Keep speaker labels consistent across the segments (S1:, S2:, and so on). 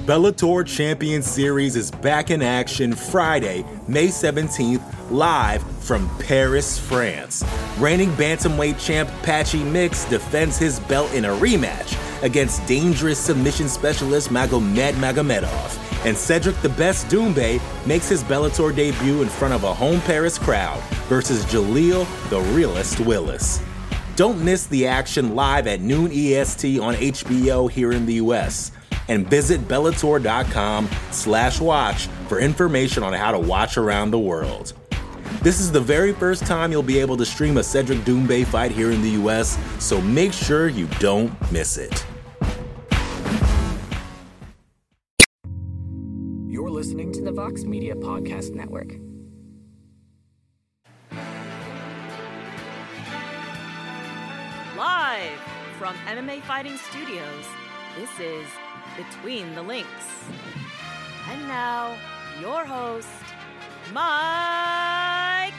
S1: Bellator Champion Series is back in action Friday, May 17th, live from Paris, France. Reigning bantamweight champ Patchy Mix defends his belt in a rematch against dangerous submission specialist Magomed Magomedov. And Cedric the Best Doumbé makes his Bellator debut in front of a home Paris crowd versus Jaleel the Realist Willis. Don't miss the action live at noon EST on HBO here in the US. And visit Bellator.com/watch for information on how to watch around the world. This is the very first time you'll be able to stream a Cedric Doumbé fight here in the US, so make sure you don't miss it.
S2: You're listening to the Vox Media Podcast Network.
S3: Live from MMA Fighting Studios, this is Between the Links. And now, your host, Mike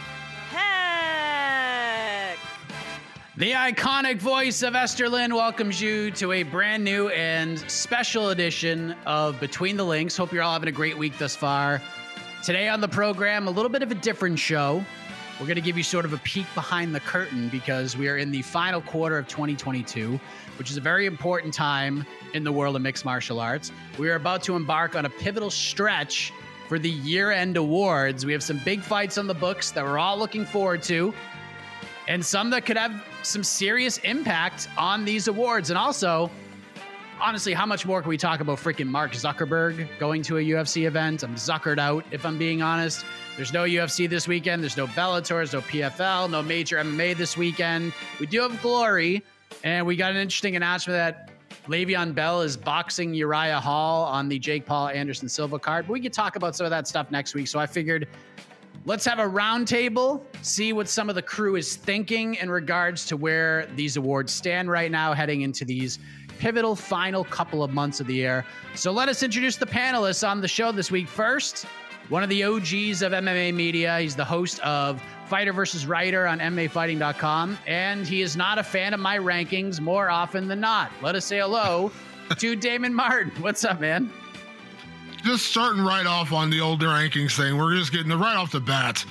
S3: Heck.
S4: The iconic voice of Esther Lynn welcomes you to a brand new and special edition of Between the Links. Hope you're all having a great week thus far. Today on the program, a little bit of a different show. We're going to give you sort of a peek behind the curtain because we are in the final quarter of 2022, which is a very important time in the world of mixed martial arts. We are about to embark on a pivotal stretch for the year-end awards. We have some big fights on the books that we're all looking forward to, and some that could have some serious impact on these awards. And also, honestly, how much more can we talk about freaking Mark Zuckerberg going to a UFC event? I'm zuckered out, if I'm being honest. There's no UFC this weekend. There's no Bellator. There's no PFL. No major MMA this weekend. We do have Glory, and we got an interesting announcement that Le'Veon Bell is boxing Uriah Hall on the Jake Paul Anderson Silva card. But we could talk about some of that stuff next week. So I figured let's have a roundtable, see what some of the crew is thinking in regards to where these awards stand right now, heading into these pivotal final couple of months of the year. So let us introduce the panelists on the show this week. First, one of the OGs of MMA media. He's the host of Fighter vs. Writer on MMAfighting.com, and he is not a fan of my rankings more often than not. Let us say hello to Damon Martin. What's up, man?
S5: Just starting right off on the older rankings thing. We're just getting it right off the bat.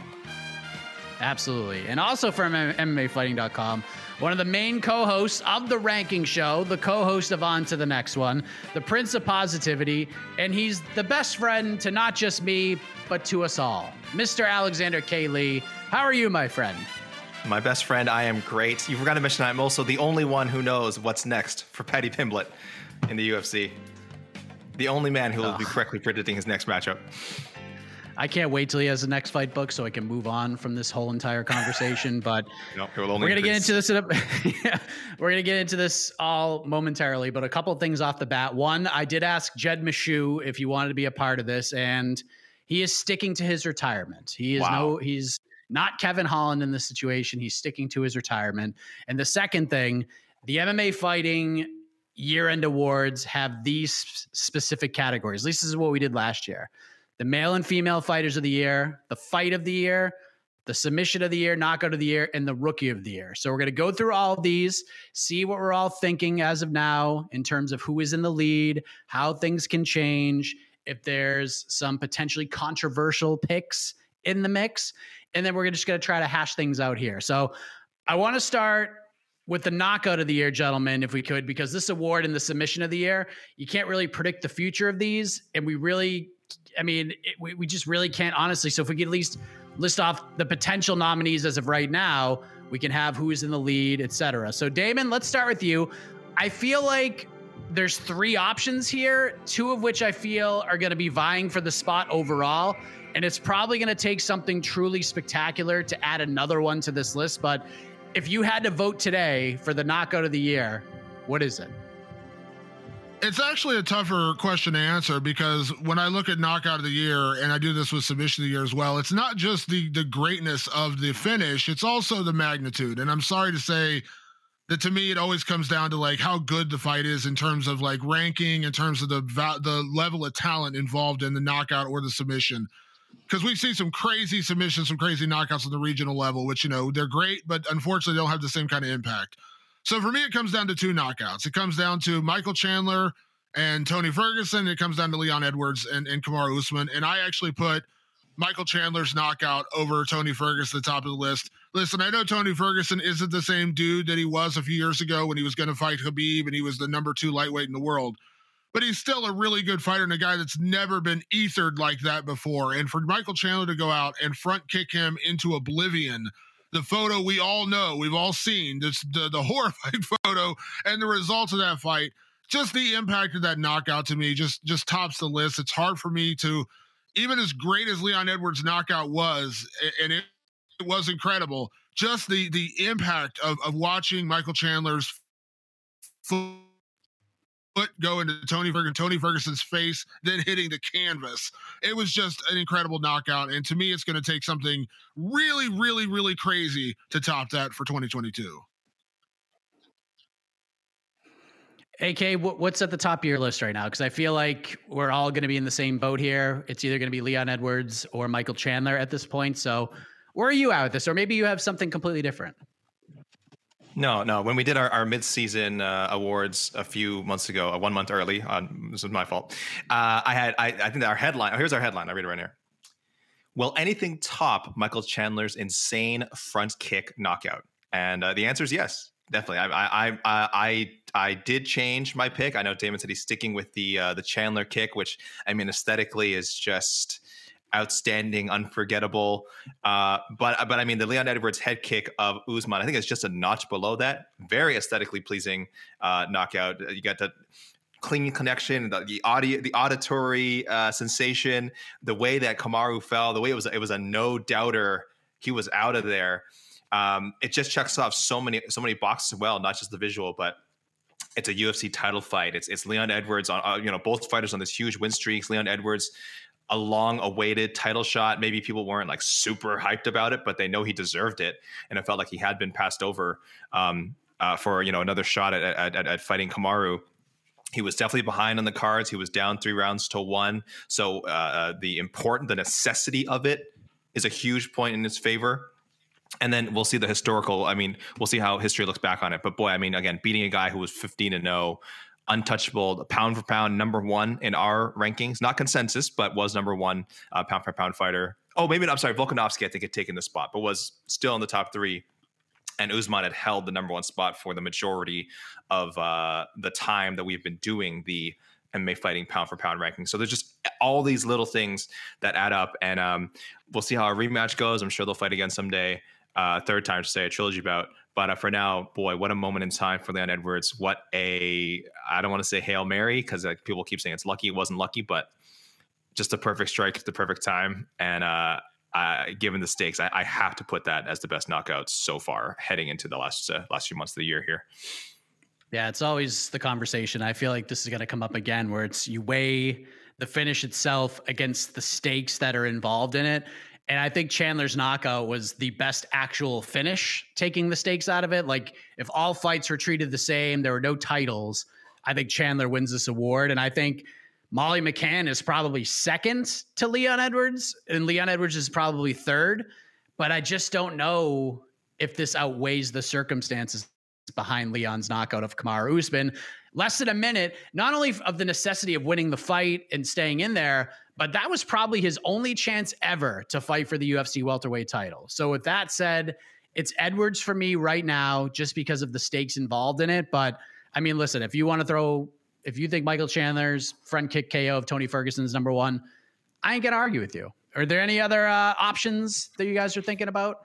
S4: Absolutely. And also from MMAfighting.com, one of the main co-hosts of the ranking show, the co-host of On to the Next One, the Prince of Positivity, and he's the best friend to not just me, but to us all. Mr. Alexander K. Lee, how are you, my friend?
S6: My best friend, I am great. You forgot to mention I'm also the only one who knows what's next for Paddy Pimblett in the UFC. The only man who will be correctly predicting his next matchup.
S4: I can't wait till he has the next fight book so I can move on from this whole entire conversation. But we're going to get into this. We're going to get into this all momentarily. But a couple of things off the bat. One, I did ask Jed Meshew if he wanted to be a part of this, and he is sticking to his retirement. He's not Kevin Holland in this situation. He's sticking to his retirement. And the second thing, the MMA Fighting year-end awards have these specific categories. At least this is what we did last year. The male and female fighters of the year, the fight of the year, the submission of the year, knockout of the year, and the rookie of the year. So we're going to go through all of these, see what we're all thinking as of now in terms of who is in the lead, how things can change, if there's some potentially controversial picks in the mix. And then we're just going to try to hash things out here. So I want to start with the knockout of the year, gentlemen, if we could, because this award and the submission of the year, you can't really predict the future of these. And we just really can't, honestly. So if we could at least list off the potential nominees as of right now, we can have who is in the lead, etc. So Damon, let's start with you. I feel like there's three options here, two of which I feel are going to be vying for the spot overall. And it's probably going to take something truly spectacular to add another one to this list. But if you had to vote today for the knockout of the year, what is it?
S5: It's actually a tougher question to answer because when I look at knockout of the year, and I do this with submission of the year as well, it's not just the greatness of the finish, it's also the magnitude. And I'm sorry to say that to me, it always comes down to like how good the fight is in terms of like ranking, in terms of the level of talent involved in the knockout or the submission. Because we see some crazy submissions, some crazy knockouts on the regional level, which, you know, they're great, but unfortunately they don't have the same kind of impact. So for me, it comes down to two knockouts. It comes down to Michael Chandler and Tony Ferguson. It comes down to Leon Edwards and Kamaru Usman. And I actually put Michael Chandler's knockout over Tony Ferguson at the top of the list. Listen, I know Tony Ferguson isn't the same dude that he was a few years ago when he was going to fight Khabib and he was the number 2 lightweight in the world. But he's still a really good fighter and a guy that's never been ethered like that before. And for Michael Chandler to go out and front kick him into oblivion, the photo we all know, we've all seen, this, the horrifying photo and the results of that fight, just the impact of that knockout to me just tops the list. It's hard for me to, even as great as Leon Edwards' knockout was, and it was incredible, just the impact of watching Michael Chandler's foot go into Tony Ferguson's face, then hitting the canvas. It was just an incredible knockout. And to me, it's going to take something really, really, really crazy to top that for 2022.
S4: AK, what's at the top of your list right now? Because I feel like we're all going to be in the same boat here. It's either going to be Leon Edwards or Michael Chandler at this point. So where are you at with this? Or maybe you have something completely different.
S6: No. When we did our mid-season awards a few months ago, 1 month early, this was my fault. I think that our headline. Here's our headline. I read it right here. Will anything top Michael Chandler's insane front kick knockout? And the answer is yes, definitely. I did change my pick. I know Damon said he's sticking with the Chandler kick, which I mean aesthetically is just outstanding, unforgettable. But I mean, the Leon Edwards head kick of Usman, I think it's just a notch below that. Very aesthetically pleasing knockout. You got the clean connection, the auditory sensation, the way that Kamaru fell, the way it was a no doubter. He was out of there. It just checks off so many boxes as well, not just the visual, but it's a UFC title fight. It's Leon Edwards on both fighters on this huge win streaks. Leon Edwards, a long-awaited title shot. Maybe people weren't like super hyped about it, but they know he deserved it, and it felt like he had been passed over for another shot at fighting Kamaru. He was definitely behind on the cards. He was down 3-1. So the necessity of it is a huge point in his favor. And then we'll see the historical. I mean, we'll see how history looks back on it. But boy, I mean, again, beating a guy who was 15-0. Untouchable, pound for pound, number 1 in our rankings, not consensus, but was number 1 pound for pound fighter. Oh, maybe I'm sorry, Volkanovski, I think had taken the spot, but was still in the top 3. And Usman had held the number 1 spot for the majority of the time that we've been doing the MMA fighting pound for pound ranking. So there's just all these little things that add up, and we'll see how our rematch goes. I'm sure they'll fight again someday. Third time to say a trilogy bout. But for now, boy, what a moment in time for Leon Edwards. I don't want to say Hail Mary because people keep saying it's lucky. It wasn't lucky, but just the perfect strike at the perfect time. And given the stakes, I have to put that as the best knockout so far heading into the last few months of the year here.
S4: Yeah, it's always the conversation. I feel like this is going to come up again where you weigh the finish itself against the stakes that are involved in it. And I think Chandler's knockout was the best actual finish, taking the stakes out of it. Like, if all fights were treated the same, there were no titles, I think Chandler wins this award. And I think Molly McCann is probably second to Leon Edwards, and Leon Edwards is probably third. But I just don't know if this outweighs the circumstances behind Leon's knockout of Kamaru Usman. Less than a minute, not only of the necessity of winning the fight and staying in there, but that was probably his only chance ever to fight for the UFC welterweight title. So with that said, it's Edwards for me right now, just because of the stakes involved in it. But I mean, listen, if you think Michael Chandler's front kick KO of Tony Ferguson's number 1, I ain't gonna argue with you. Are there any other options that you guys are thinking about?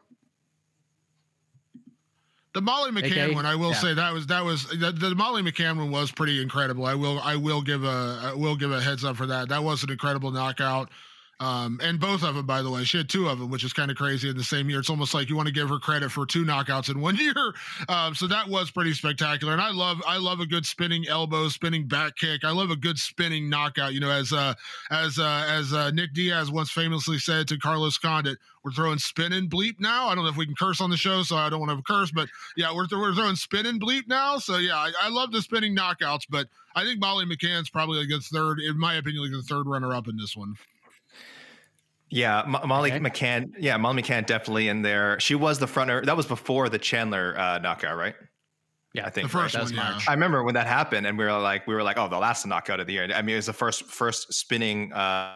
S5: The Molly McCann one, I will say that was the Molly McCann one was pretty incredible. I will give a heads up for that. That was an incredible knockout. And both of them, by the way, she had 2 of them, which is kind of crazy in the same year. It's almost like you want to give her credit for 2 knockouts in 1 year. So that was pretty spectacular. And I love a good spinning elbow, spinning back kick. I love a good spinning knockout. As Nick Diaz once famously said to Carlos Condit, we're throwing spin and bleep now. I don't know if we can curse on the show, so I don't want to curse, but yeah, we're throwing spin and bleep now. So yeah, I love the spinning knockouts, but I think Molly McCann's probably like a third, in my opinion, like the third runner up in this one.
S6: Yeah, Molly McCann. Yeah, Molly McCann definitely in there. She was the fronter. That was before the Chandler knockout, right? Yeah, I think
S5: the first one.
S6: Yeah. I remember when that happened, and we were like, oh, the last knockout of the year. I mean, it was the first spinning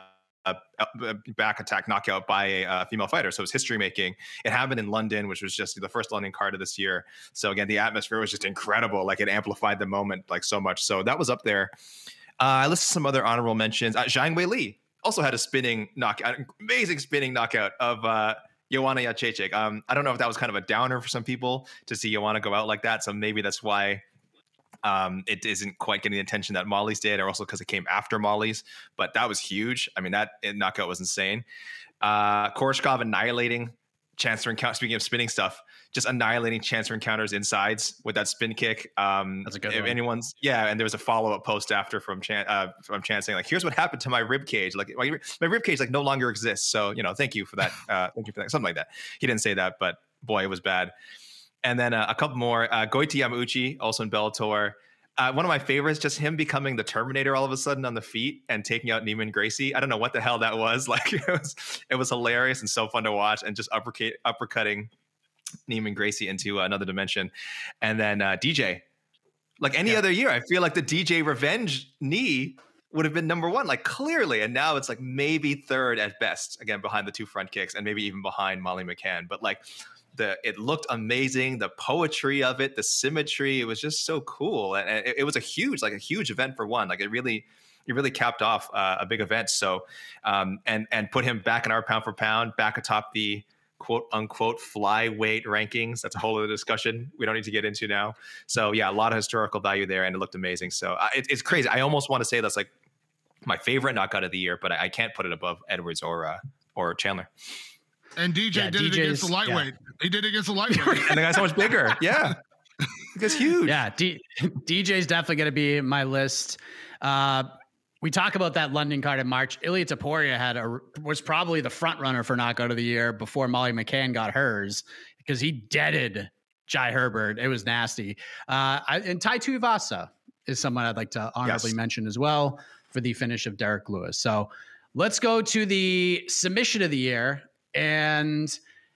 S6: back attack knockout by a female fighter. So it was history making. It happened in London, which was just the first London card of this year. So again, the atmosphere was just incredible. Like, it amplified the moment like so much. So that was up there. I listed some other honorable mentions. Zhang Weili also had a spinning knockout, amazing spinning knockout of Joanna Jędrzejczyk. I don't know if that was kind of a downer for some people to see Joanna go out like that. So maybe that's why it isn't quite getting the attention that Molly's did, or also because it came after Molly's. But that was huge. I mean, that knockout was insane. Koreshkov annihilating Chancellor Encounter. Speaking of spinning stuff, just annihilating Chancellor Encounters insides with that spin kick.
S4: That's a good one.
S6: Anyone's, and there was a follow-up post after from Chan saying, like, here's what happened to my rib cage. Like, my rib cage like no longer exists. So, thank you for that. Thank you for that. Something like that. He didn't say that, but boy, it was bad. And then a couple more. Goiti Yamauchi, also in Bellator. One of my favorites, just him becoming the Terminator all of a sudden on the feet and taking out Neiman Gracie. I don't know what the hell that was. Like, it was hilarious and so fun to watch, and just uppercutting Neiman Gracie into another dimension. And then DJ, like any other year, I feel like the DJ revenge knee would have been number one, like clearly. And now it's like maybe third at best, again, behind the two front kicks and maybe even behind Molly McCann. But like, it looked amazing. The poetry of it, the symmetry, it was just so cool. And it was a huge event for one. Like, it really capped off a big event. So, and put him back in our pound for pound, back atop the quote unquote flyweight rankings. That's a whole other discussion we don't need to get into now. So yeah, a lot of historical value there, and it looked amazing. So it's crazy. I almost want to say that's like my favorite knockout of the year, but I can't put it above Edwards or Chandler.
S5: And DJ did it against the lightweight. Yeah. He did it against the lightweight.
S6: And the guy's so much bigger. Yeah. It's huge.
S4: Yeah. DJ's definitely going to be in my list. We talk about that London card in March. Ilia Topuria was probably the front runner for knockout of the year before Molly McCann got hers, because he deaded Jai Herbert. It was nasty. And Tai Tuivasa is someone I'd like to honorably mention as well for the finish of Derek Lewis. So let's go to the submission of the year. And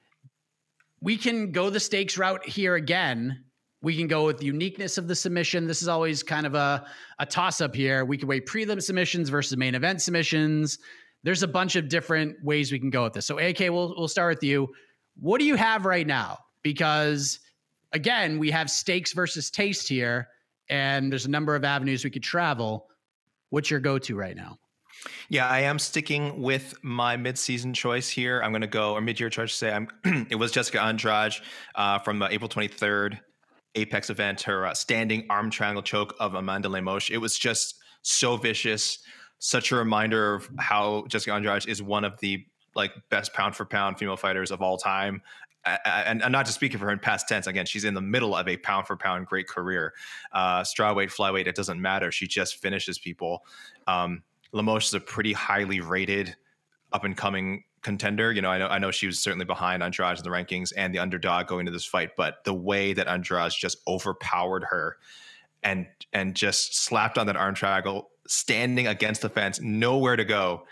S4: we can go the stakes route here again. We can go with the uniqueness of the submission. This is always kind of a toss-up here. We can weigh prelim submissions versus main event submissions. There's a bunch of different ways we can go with this. So AK, we'll start with you. What do you have right now? Because again, we have stakes versus taste here, and there's a number of avenues we could travel. What's your go-to right now?
S6: Yeah, I am sticking with my mid-season choice here. I'm going to go, or mid-year choice to say, it was Jessica Andrade from the April 23rd Apex event, her standing arm triangle choke of Amanda Lemos. It was just so vicious, such a reminder of how Jessica Andrade is one of the best pound for pound female fighters of all time. And not just speaking for her in past tense, again, she's in the middle of a pound for pound great career. Strawweight, flyweight, it doesn't matter. She just finishes people. Lemos is a pretty highly rated up and coming contender. I know she was certainly behind Andrade in the rankings and the underdog going to this fight, but the way that Andrade just overpowered her and just slapped on that arm triangle, standing against the fence, nowhere to go.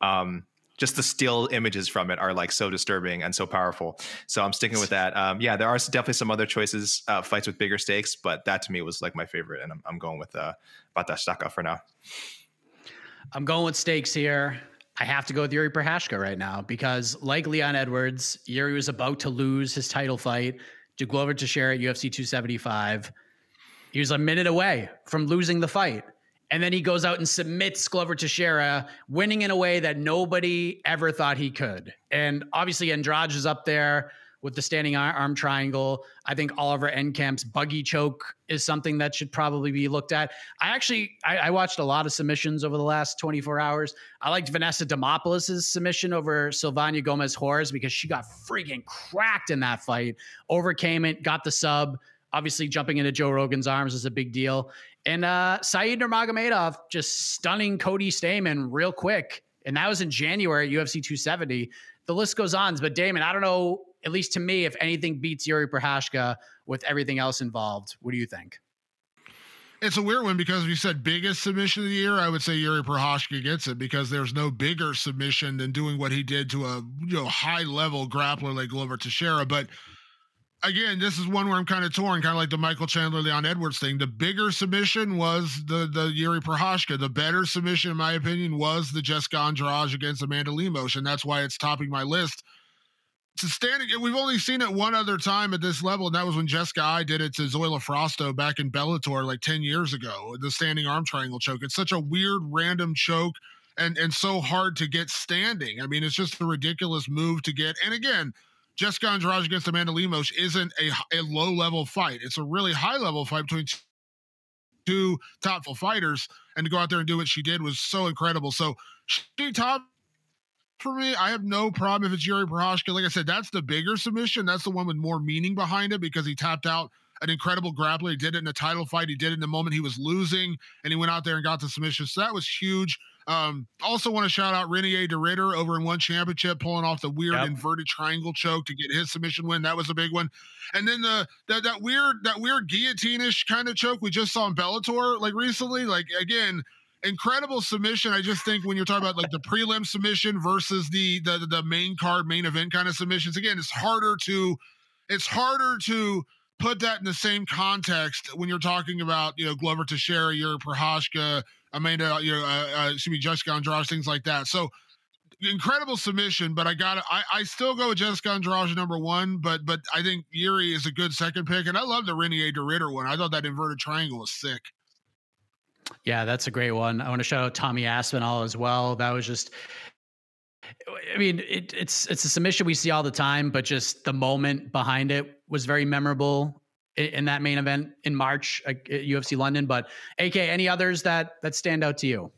S6: Just the still images from it are so disturbing and so powerful. So I'm sticking with that. There are definitely some other choices, fights with bigger stakes, but that to me was my favorite. And I'm going with Batastaka for now.
S4: I'm going with stakes here. I have to go with Yuri Prochazka right now because, like Leon Edwards, Yuri was about to lose his title fight to Glover Teixeira at UFC 275. He was a minute away from losing the fight. And then he goes out and submits Glover Teixeira, winning in a way that nobody ever thought he could. And obviously Andrade is up there with the standing arm triangle. I think Oliver Enkamp's buggy choke is something that should probably be looked at. I watched a lot of submissions over the last 24 hours. I liked Vanessa Demopoulos' submission over Silvana Gomez-Horz because she got freaking cracked in that fight, overcame it, got the sub. Obviously jumping into Joe Rogan's arms is a big deal. And Said Nurmagomedov just stunning Cody Stamann real quick. And that was in January at UFC 270. The list goes on. But Damon, I don't know, at least to me, if anything beats Yuri Prochazka with everything else involved. What do you think?
S5: It's a weird one because we said biggest submission of the year. I would say Yuri Prochazka gets it because there's no bigger submission than doing what he did to a high level grappler like Glover Teixeira. But again, this is one where I'm kind of torn, kind of like the Michael Chandler, Leon Edwards thing. The bigger submission was the Jiri Prochazka. The better submission, in my opinion, was the Jessica Andrade against Amanda Lemos, and that's why it's topping my list. We've only seen it one other time at this level, and that was when Jessica I did it to Zoila Frosto back in Bellator like 10 years ago, the standing arm triangle choke. It's such a weird, random choke and so hard to get standing. I mean, it's just a ridiculous move to get. And again, Jessica Andrade against Amanda Lemos isn't a low-level fight. It's a really high-level fight between two top fighters, and to go out there and do what she did was so incredible. So she topped for me. I have no problem if it's Jiri Prochazka. Like I said, that's the bigger submission. That's the one with more meaning behind it because he tapped out an incredible grappler. He did it in a title fight. He did it in the moment he was losing, and he went out there and got the submission. So that was huge. Also want to shout out Renier de Ridder over in One Championship, pulling off the weird inverted triangle choke to get his submission win. That was a big one. And then that weird guillotine-ish kind of choke we just saw in Bellator like recently. Like, again, incredible submission. I just think when you're talking about like the prelim submission versus the main card, main event kind of submissions, again, it's harder to put that in the same context when you're talking about, Glover Teixeira, Jiri Prochazka, Amanda, Jessica Andrade, things like that. So incredible submission, but I still go with Jessica Andrade number one, but I think Jiri is a good second pick. And I love the Renier de Ridder one. I thought that inverted triangle was sick.
S4: Yeah, that's a great one. I want to shout out Tommy Aspinall as well. That was just, I mean, it's a submission we see all the time, but just the moment behind it was very memorable in that main event in March at UFC London. But AK, any others that stand out to you?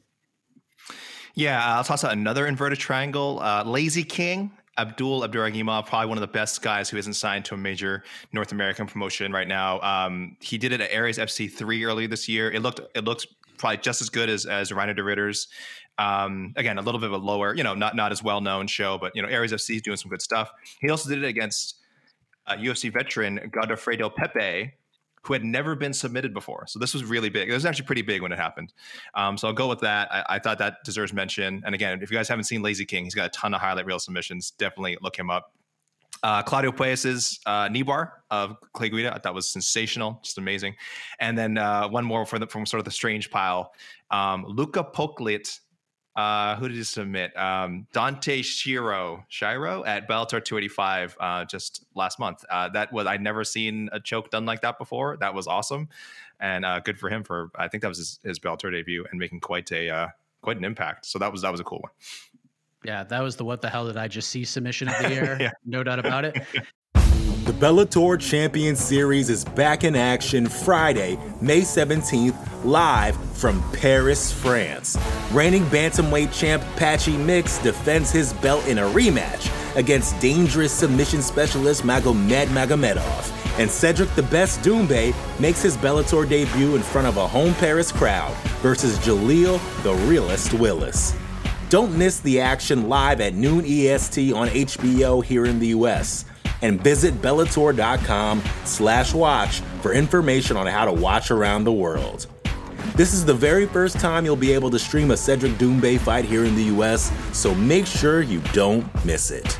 S6: Yeah, I'll toss out another inverted triangle. Lazy King, Abdul Abdurrahimov, probably one of the best guys who isn't signed to a major North American promotion right now. He did it at Aries FC3 earlier this year. It looked probably just as good as Reinier de Ridder's. Again, a little bit of a lower, not as well-known show, but, Aries FC is doing some good stuff. He also did it against UFC veteran Godofredo Pepe, who had never been submitted before. So this was really big. It was actually pretty big when it happened. So I'll go with that. I thought that deserves mention. And again, if you guys haven't seen Lazy King, he's got a ton of highlight reel submissions. Definitely look him up. Claudio Paez's knee bar of Clay Guida, I thought was sensational, just amazing. And then one more from sort of the strange pile. Luka Poklit, who did he submit? Dante Shiro at Bellator 285 just last month. I'd never seen a choke done like that before. That was awesome, and good for him for, I think that was his Bellator debut and making quite an impact. So that was a cool one.
S4: Yeah, that was the what the hell did I just see submission of the year.
S6: Yeah.
S4: No doubt about it.
S1: The Bellator Champion Series is back in action Friday, May 17th, live from Paris, France. Reigning bantamweight champ Patchy Mix defends his belt in a rematch against dangerous submission specialist Magomed Magomedov. And Cedric the Best Doumbé makes his Bellator debut in front of a home Paris crowd versus Jaleel the Realist Willis. Don't miss the action live at noon EST on HBO here in the US. And visit Bellator.com/watch for information on how to watch around the world. This is the very first time you'll be able to stream a Cedric Doumbé fight here in the US, so make sure you don't miss it.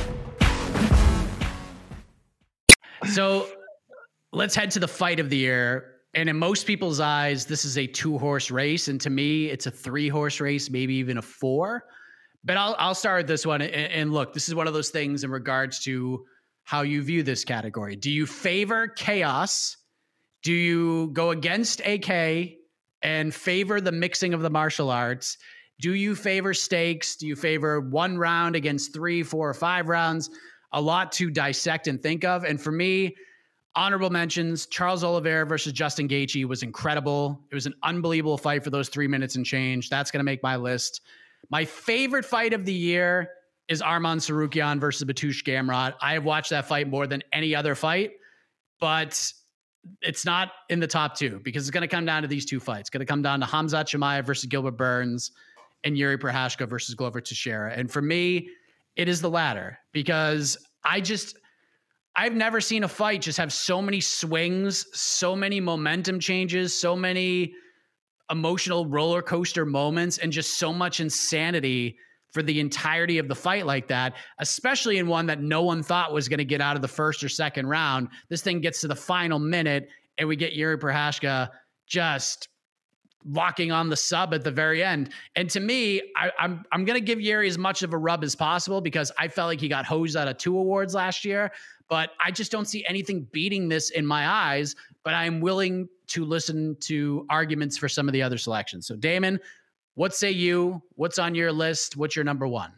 S4: So let's head to the fight of the year. And in most people's eyes, this is a 2-horse race. And to me, it's a 3-horse race, maybe even a 4. But I'll start with this one. And look, this is one of those things in regards to how you view this category. Do you favor chaos? Do you go against AK and favor the mixing of the martial arts? Do you favor stakes? Do you favor 1 round against 3, 4, or 5 rounds? A lot to dissect and think of. And for me, honorable mentions, Charles Oliveira versus Justin Gaethje was incredible. It was an unbelievable fight for those 3 minutes and change. That's going to make my list. My favorite fight of the year is Arman Tsarukyan versus Batush Gamrot. I have watched that fight more than any other fight, but it's not in the top 2 because it's going to come down to these 2 fights. It's going to come down to Khamzat Chimaev versus Gilbert Burns and Jiri Prochazka versus Glover Teixeira. And for me, it is the latter because I've never seen a fight just have so many swings, so many momentum changes, so many emotional roller coaster moments, and just so much insanity for the entirety of the fight like that, especially in one that no one thought was going to get out of the first or second round. This thing gets to the final minute and we get Jiri Prochazka just locking on the sub at the very end. And to me, I'm going to give Jiri as much of a rub as possible because I felt like he got hosed out of 2 awards last year, but I just don't see anything beating this in my eyes, but I'm willing to listen to arguments for some of the other selections. So Damon, what say you? What's on your list? What's your number one?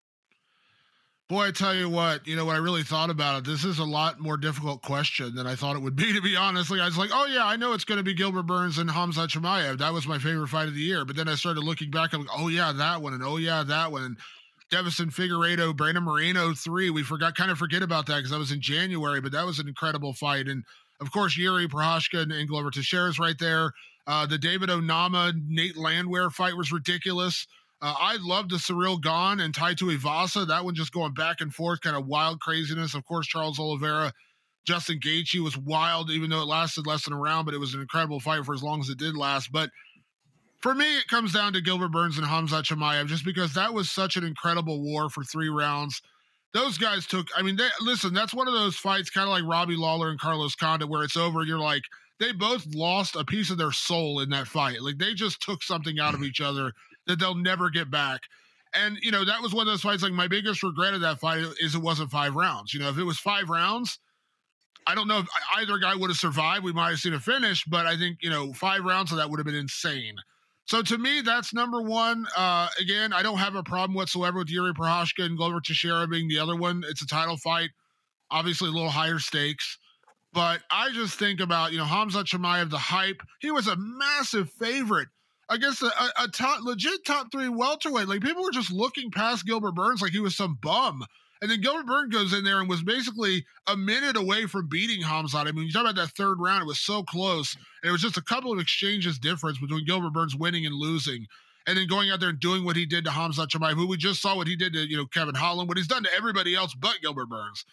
S5: Boy, I tell you what, when I really thought about it, this is a lot more difficult question than I thought it would be, to be honest. I was like, oh yeah, I know it's going to be Gilbert Burns and Khamzat Chimaev. That was my favorite fight of the year. But then I started looking back, I'm like, oh yeah, that one. And oh yeah, that one. And Deiveson Figueiredo, Brandon Moreno 3. We kind of forget about that because that was in January, but that was an incredible fight. And of course, Jiri Prochazka and Glover Teixeira's right there. The David Onama, Nate Landwehr fight was ridiculous. I loved the Cyril Gane and Tai Tuivasa. That one just going back and forth, kind of wild craziness. Of course, Charles Oliveira, Justin Gaethje was wild, even though it lasted less than a round, but it was an incredible fight for as long as it did last. But for me, it comes down to Gilbert Burns and Khamzat Chimaev, just because that was such an incredible war for 3 rounds. Those guys that's one of those fights, kind of like Robbie Lawler and Carlos Condit, where it's over and you're like, they both lost a piece of their soul in that fight. Like, they just took something out of each other that they'll never get back. And, that was one of those fights, like, my biggest regret of that fight is it wasn't 5 rounds. If it was 5 rounds, I don't know if either guy would have survived. We might have seen a finish, but I think, 5 rounds of that would have been insane. So to me, that's number one. Again, I don't have a problem whatsoever with Jiri Prochazka and Glover Teixeira being the other one. It's a title fight, obviously a little higher stakes. But I just think about, Khamzat Chimaev, the hype. He was a massive favorite against a legit top 3 welterweight. Like, people were just looking past Gilbert Burns like he was some bum. And then Gilbert Burns goes in there and was basically a minute away from beating Khamzat. I mean, you talk about that 3rd round, it was so close. And it was just a couple of exchanges difference between Gilbert Burns winning and losing. And then going out there and doing what he did to Khamzat Chimaev, who we just saw what he did to, Kevin Holland, what he's done to everybody else but Gilbert Burns.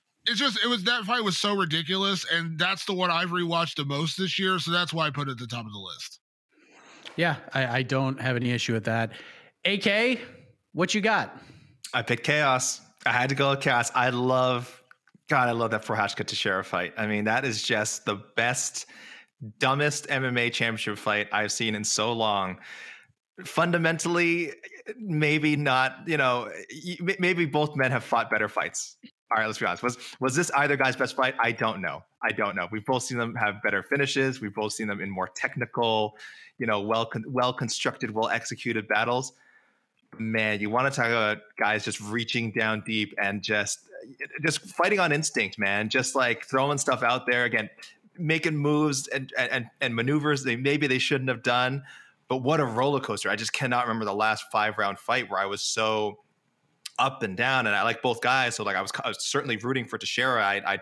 S5: That fight was so ridiculous. And that's the one I've rewatched the most this year. So that's why I put it at the top of the list.
S4: Yeah, I don't have any issue with that. AK, what you got?
S6: I picked Chaos. I had to go with Chaos. I love that Prochazka Teixeira fight. I mean, that is just the best, dumbest MMA championship fight I've seen in so long. Fundamentally, maybe not, maybe both men have fought better fights. All right, let's be honest. Was this either guy's best fight? I don't know. We've both seen them have better finishes. We've both seen them in more technical, well-constructed, well-executed battles. Man, you want to talk about guys just reaching down deep and just fighting on instinct, man. Just like throwing stuff out there, again, making moves and maneuvers maybe they shouldn't have done. But what a roller coaster. I just cannot remember the last 5-round fight where I was so up and down, and I like both guys. So like I was certainly rooting for Teixeira.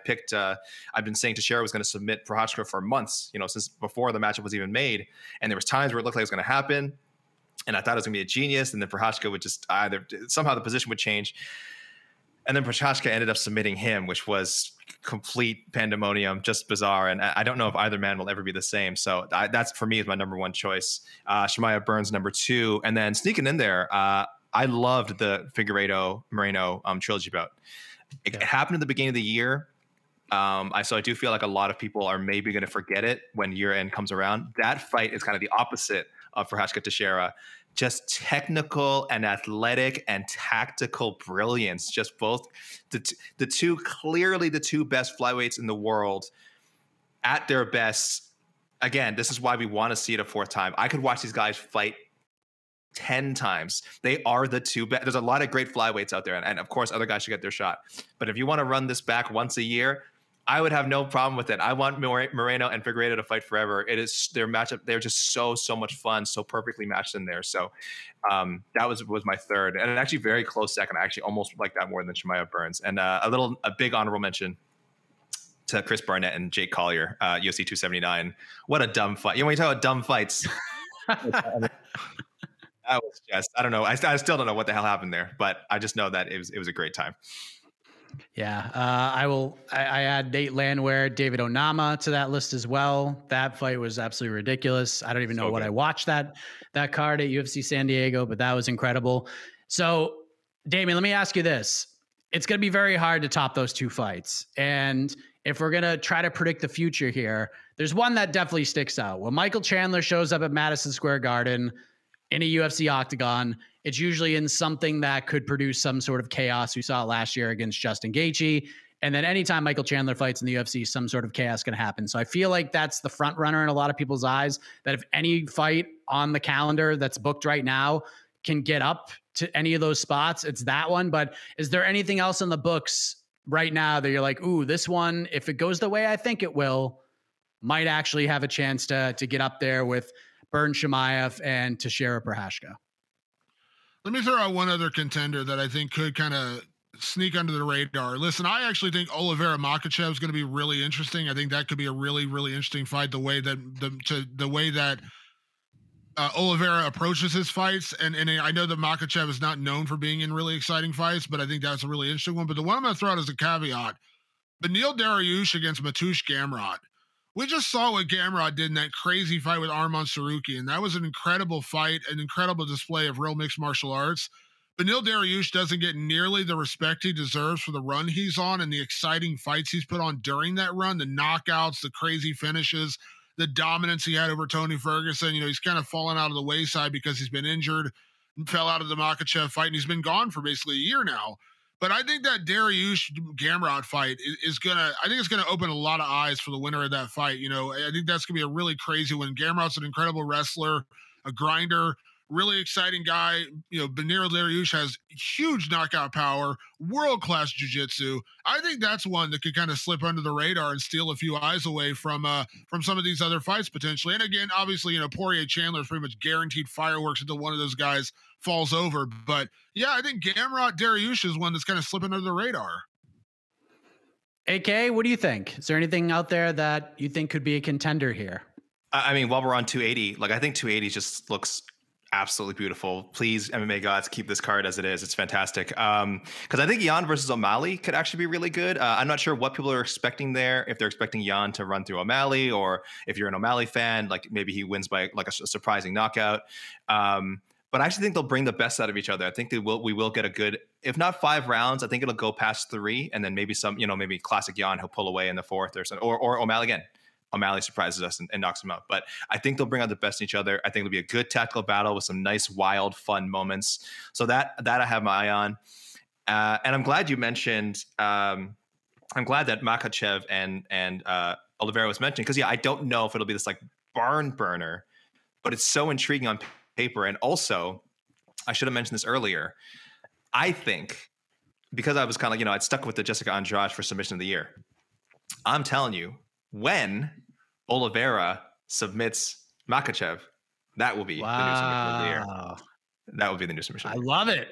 S6: I've been saying Teixeira was going to submit Prochazka for months, since before the matchup was even made. And there was times where it looked like it was going to happen. And I thought it was going to be a genius. And then Prochazka would just somehow the position would change. And then Prochazka ended up submitting him, which was complete pandemonium, just bizarre. And I don't know if either man will ever be the same. So that's, for me, is my number one choice. Chimaev Burns, number 2. And then sneaking in there, I loved the Figueiredo Moreno trilogy bout. It happened at the beginning of the year. So I do feel like a lot of people are maybe going to forget it when year end comes around. That fight is kind of the opposite of Prochazka Teixeira. Just technical and athletic and tactical brilliance. Just both the two best flyweights in the world at their best. Again, this is why we want to see it a 4th time. I could watch these guys fight 10 times. They are the 2 best. There's a lot of great flyweights out there. And of course, other guys should get their shot. But if you want to run this back once a year, I would have no problem with it. I want Moreno and Figueiredo to fight forever. It is their matchup. They're just so much fun, so perfectly matched in there. So that was my 3rd, and actually very close second. I actually almost like that more than Chimaev Burns. And a big honorable mention to Chris Barnett and Jake Collier, UFC 279. What a dumb fight! When you talk about dumb fights, that was just, I don't know. I still don't know what the hell happened there, but I just know that it was a great time.
S4: Yeah, I add Nate Landwehr, David Onama to that list as well. That fight was absolutely ridiculous. I don't even know what I watched that card at UFC San Diego, but that was incredible. So, Damien, let me ask you this. It's going to be very hard to top those two fights. And if we're going to try to predict the future here, there's one that definitely sticks out. When Michael Chandler shows up at Madison Square Garden in a UFC octagon, it's usually in something that could produce some sort of chaos. We saw it last year against Justin Gaethje. And then anytime Michael Chandler fights in the UFC, some sort of chaos can happen. So I feel like that's the front runner in a lot of people's eyes, that if any fight on the calendar that's booked right now can get up to any of those spots, it's that one. But is there anything else in the books right now that you're like, ooh, this one, if it goes the way I think it will, might actually have a chance to get up there with Bern Chimaev and Teixeira Prochazka?
S5: Let me throw out one other contender that I think could kind of sneak under the radar. Listen, I actually think Oliveira Makhachev is going to be really interesting. I think that could be a really, really interesting fight. The way that Oliveira approaches his fights, and I know that Makhachev is not known for being in really exciting fights, but I think that's a really interesting one. But the one I'm going to throw out as a caveat: Beneil Dariush against Mateusz Gamrot. We just saw what Gamrot did in that crazy fight with Arman Tsarukyan. That was an incredible fight, an incredible display of real mixed martial arts. Beneil Dariush doesn't get nearly the respect he deserves for the run he's on and the exciting fights he's put on during that run, the knockouts, the crazy finishes, the dominance he had over Tony Ferguson. You know, he's kind of fallen out of the wayside because he's been injured, fell out of the Makhachev fight, and he's been gone for basically a year now. But I think that Dariush Gamrot fight is it's gonna open a lot of eyes for the winner of that fight. You know, I think that's gonna be a really crazy one. Gamrot's an incredible wrestler, a grinder, really exciting guy. You know, Beneil Dariush has huge knockout power, world-class jiu-jitsu. I think that's one that could kind of slip under the radar and steal a few eyes away from some of these other fights potentially. And again, obviously, you know, Poirier Chandler is pretty much guaranteed fireworks until one of those guys falls over. But yeah, I think Gamrot Dariush is one that's kind of slipping under the radar.
S4: AK, what do you think? Is there anything out there that you think could be a contender here?
S6: I mean, while we're on 280, like I think 280 just looks absolutely beautiful. Please, MMA gods, keep this card as it is. It's fantastic. Because I think Yan versus O'Malley could actually be really good. I'm not sure what people are expecting there. If they're expecting Yan to run through O'Malley, or if you're an O'Malley fan, like maybe he wins by like a surprising knockout. But I actually think they'll bring the best out of each other. I think we will get a good, if not 5 rounds, I think it'll go past 3, and then maybe maybe classic Yan, he'll pull away in the 4th or something, or O'Malley again. O'Malley surprises us and knocks him out. But I think they'll bring out the best in each other. I think it'll be a good tactical battle with some nice, wild, fun moments. So that I have my eye on. And I'm glad you mentioned, I'm glad that Makhachev and Oliveira was mentioned, because, yeah, I don't know if it'll be this like barn burner, but it's so intriguing on paper. And also, I should have mentioned this earlier. I think, because I was kind of, I'd stuck with the Jessica Andrade for submission of the year. I'm telling you, when Oliveira submits Makhachev, that will be the new submission of the year. That will be the new submission.
S4: I love it.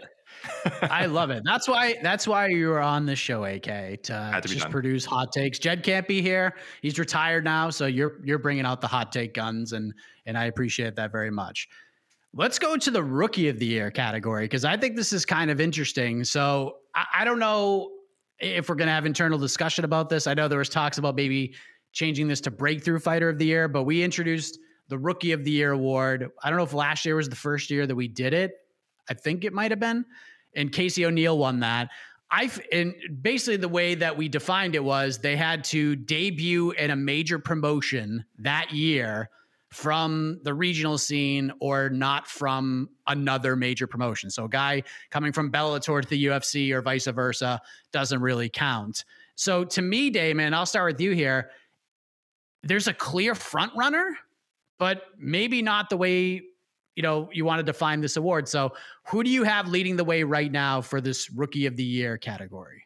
S4: I love it. That's why you were on the show, AK, to just produce hot takes. Jed can't be here. He's retired now, so you're bringing out the hot take guns, and I appreciate that very much. Let's go to the Rookie of the Year category, because I think this is kind of interesting. So I don't know if we're going to have internal discussion about this. I know there was talks about maybe changing this to Breakthrough Fighter of the Year, but we introduced the Rookie of the Year award. I don't know if last year was the first year that we did it. I think it might have been. And Casey O'Neill won that. And basically the way that we defined it was they had to debut in a major promotion that year from the regional scene or not from another major promotion. So a guy coming from Bellator to the UFC or vice versa doesn't really count. So to me, Damon, I'll start with you here. There's a clear front runner, but maybe not the way, you want to define this award. So who do you have leading the way right now for this Rookie of the Year category?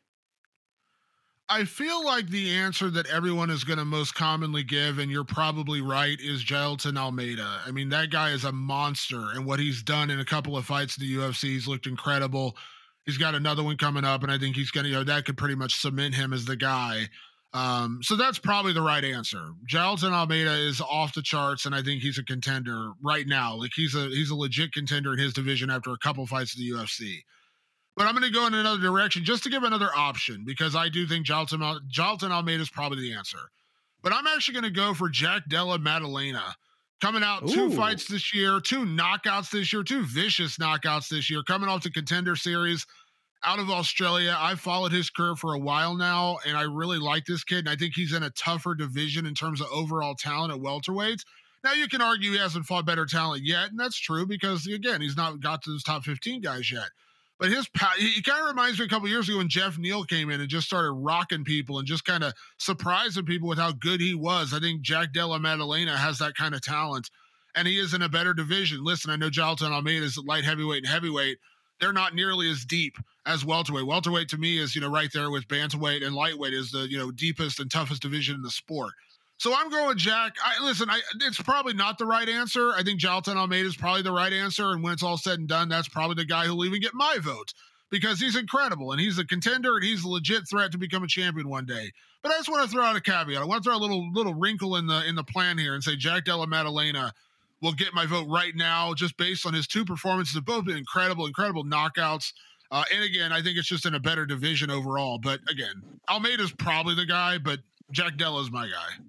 S5: I feel like the answer that everyone is going to most commonly give, and you're probably right, is Jailton Almeida. I mean, that guy is a monster, and what he's done in a couple of fights in the UFC, he's looked incredible. He's got another one coming up, and I think he's going to, that could pretty much cement him as the guy. So that's probably the right answer. Jailton Almeida is off the charts, and I think he's a contender right now. Like he's a legit contender in his division after a couple fights in the UFC. But I'm going to go in another direction just to give another option, because I do think Jailton Almeida is probably the answer. But I'm actually going to go for Jack Della Maddalena. Coming out 2 fights this year, 2 knockouts this year, 2 vicious knockouts this year, coming off the Contender Series out of Australia. I've followed his career for a while now, and I really like this kid. And I think he's in a tougher division in terms of overall talent at welterweights. Now, you can argue he hasn't fought better talent yet, and that's true because, again, he's not got to those top 15 guys yet. But he kind of reminds me a couple years ago when Jeff Neal came in and just started rocking people and just kind of surprising people with how good he was. I think Jack Della Maddalena has that kind of talent, and he is in a better division. Listen, I know Jailton Almeida is light heavyweight and heavyweight. They're not nearly as deep as welterweight. Welterweight to me is, right there with bantamweight, and lightweight is the, deepest and toughest division in the sport. So I'm going with Jack. It's probably not the right answer. I think Jailton Almeida is probably the right answer. And when it's all said and done, that's probably the guy who'll even get my vote because he's incredible and he's a contender and he's a legit threat to become a champion one day. But I just want to throw out a caveat. I want to throw a little wrinkle in the plan here and say Jack Della Maddalena will get my vote right now just based on his 2 performances. They've both been incredible knockouts. And again, I think it's just in a better division overall. But again, Almeida's probably the guy, but Jack Della's my guy.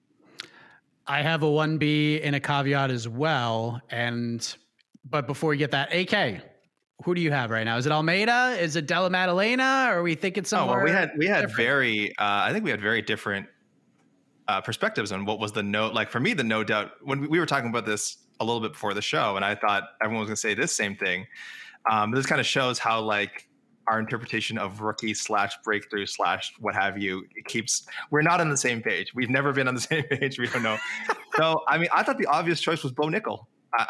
S4: I have a 1B and a caveat as well. But before we get that, AK, who do you have right now? Is it Almeida? Is it Della Maddalena? Or are we thinking somewhere?
S6: Oh, well, we had very, I think we had very different perspectives on what was the no. Like for me, the no doubt when we were talking about this a little bit before the show, and I thought everyone was going to say this same thing. This kind of shows how like our interpretation of rookie / breakthrough / what have you, we're not on the same page. We've never been on the same page. We don't know. So, I mean, I thought the obvious choice was Bo Nickel.